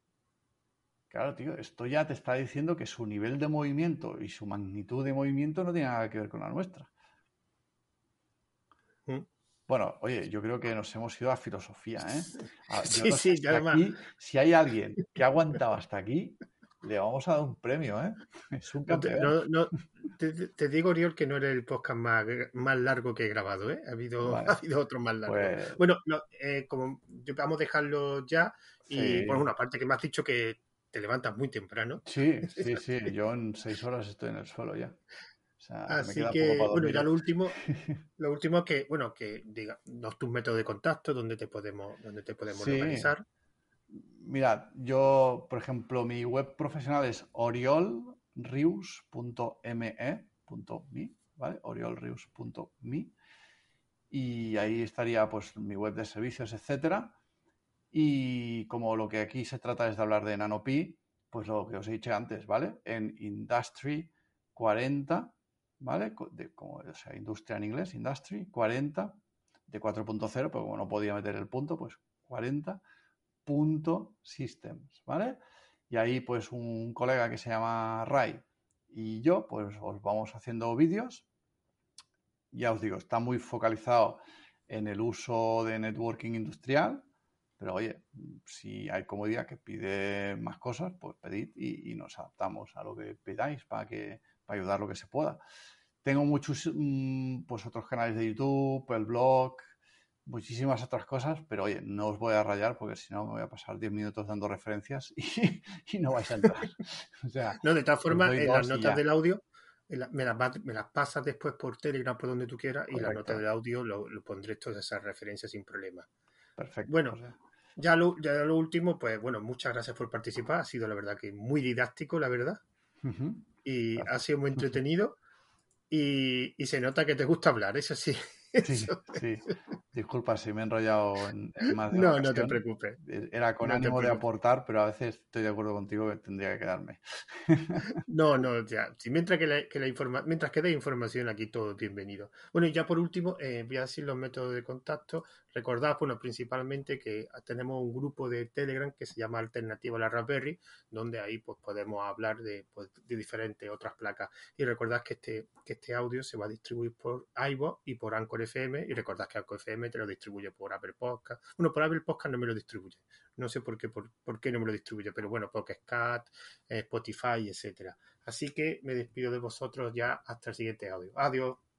B: Claro, tío, esto ya te está diciendo que su nivel de movimiento y su magnitud de movimiento no tiene nada que ver con la nuestra.
A: Mm.
B: Bueno, oye, yo creo que nos hemos ido a filosofía, ¿eh? Yo
A: Sí,
B: no sé
A: sí, y
B: si
A: además,
B: aquí, si hay alguien que ha aguantado hasta aquí, le vamos a dar un premio, ¿eh? Es un
A: no te,
B: campeón.
A: no, no, te digo, Oriol, que no eres el podcast más largo que he grabado, ¿eh? Ha
B: Vale,
A: habido otros más largos.
B: pues
A: Bueno, no, como vamos a dejarlo ya, y bueno,
B: sí,
A: una aparte que me has dicho que te levantas muy temprano,
B: sí, sí, sí. Yo en 6 horas estoy en el suelo ya. O sea, me
A: así
B: queda poco
A: que,
B: para
A: bueno, ya
B: dormir.
A: lo último es que, bueno, que diga tus métodos de contacto, donde te podemos
B: Sí,
A: localizar.
B: mira, yo, por ejemplo, mi web profesional es oriolrius.me.me, ¿vale? oriolrius.me y ahí estaría pues mi web de servicios, etcétera. Y como lo que aquí se trata es de hablar de nanopi, pues lo que os he dicho antes, ¿vale? En Industry 40, ¿vale? Como, o sea, industria en inglés, Industry 40, de 4.0, pero como no podía meter el punto, pues 40.systems, ¿vale? Y ahí pues un colega que se llama Ray y yo, pues os vamos haciendo vídeos. Ya os digo, está muy focalizado en el uso de networking industrial, pero oye, si hay comodidad que pide más cosas, pues pedid y nos adaptamos a lo que pidáis para ayudar lo que se pueda. Tengo muchos pues otros canales de YouTube, el blog, muchísimas otras cosas, pero oye, no os voy a rayar porque si no me voy a pasar 10 minutos dando referencias y no vais a entrar. O sea,
A: No, de todas
B: os
A: formas,
B: doy
A: en las
B: dos y
A: notas
B: ya.
A: del audio me las pasas después por Telegram, por donde tú quieras, y las notas
B: Correcto.
A: del audio lo pondré todas esas referencias sin problema.
B: Perfecto.
A: Bueno,
B: Pues
A: ya lo último, pues bueno, muchas gracias por participar. Ha sido la verdad que muy didáctico, la verdad, y ha
B: gracias.
A: sido muy entretenido. Y se nota que te gusta hablar, eso sí.
B: Sí,
A: Eso.
B: sí. Disculpa si me he enrollado en más de una
A: No, no te
B: ocasión.
A: preocupes.
B: Era con
A: No te
B: ánimo de
A: preocupes.
B: aportar, pero a veces estoy de acuerdo contigo que tendría que quedarme.
A: No, no, ya. Sí, mientras que dé información aquí todo es bienvenido. Bueno, y ya por último, voy a decir los métodos de contacto. Recordad, bueno, principalmente que tenemos un grupo de Telegram que se llama Alternativa a la Raspberry, donde ahí pues podemos hablar de diferentes otras placas. Y recordad que este audio se va a distribuir por iVoox y por Anchor FM. Y recordad que Anchor FM te lo distribuye por Apple Podcast. Bueno, por Apple Podcast no me lo distribuye. No sé por qué no me lo distribuye, pero bueno, porque Scat, Spotify, etcétera. Así que me despido de vosotros ya hasta el siguiente audio. Adiós.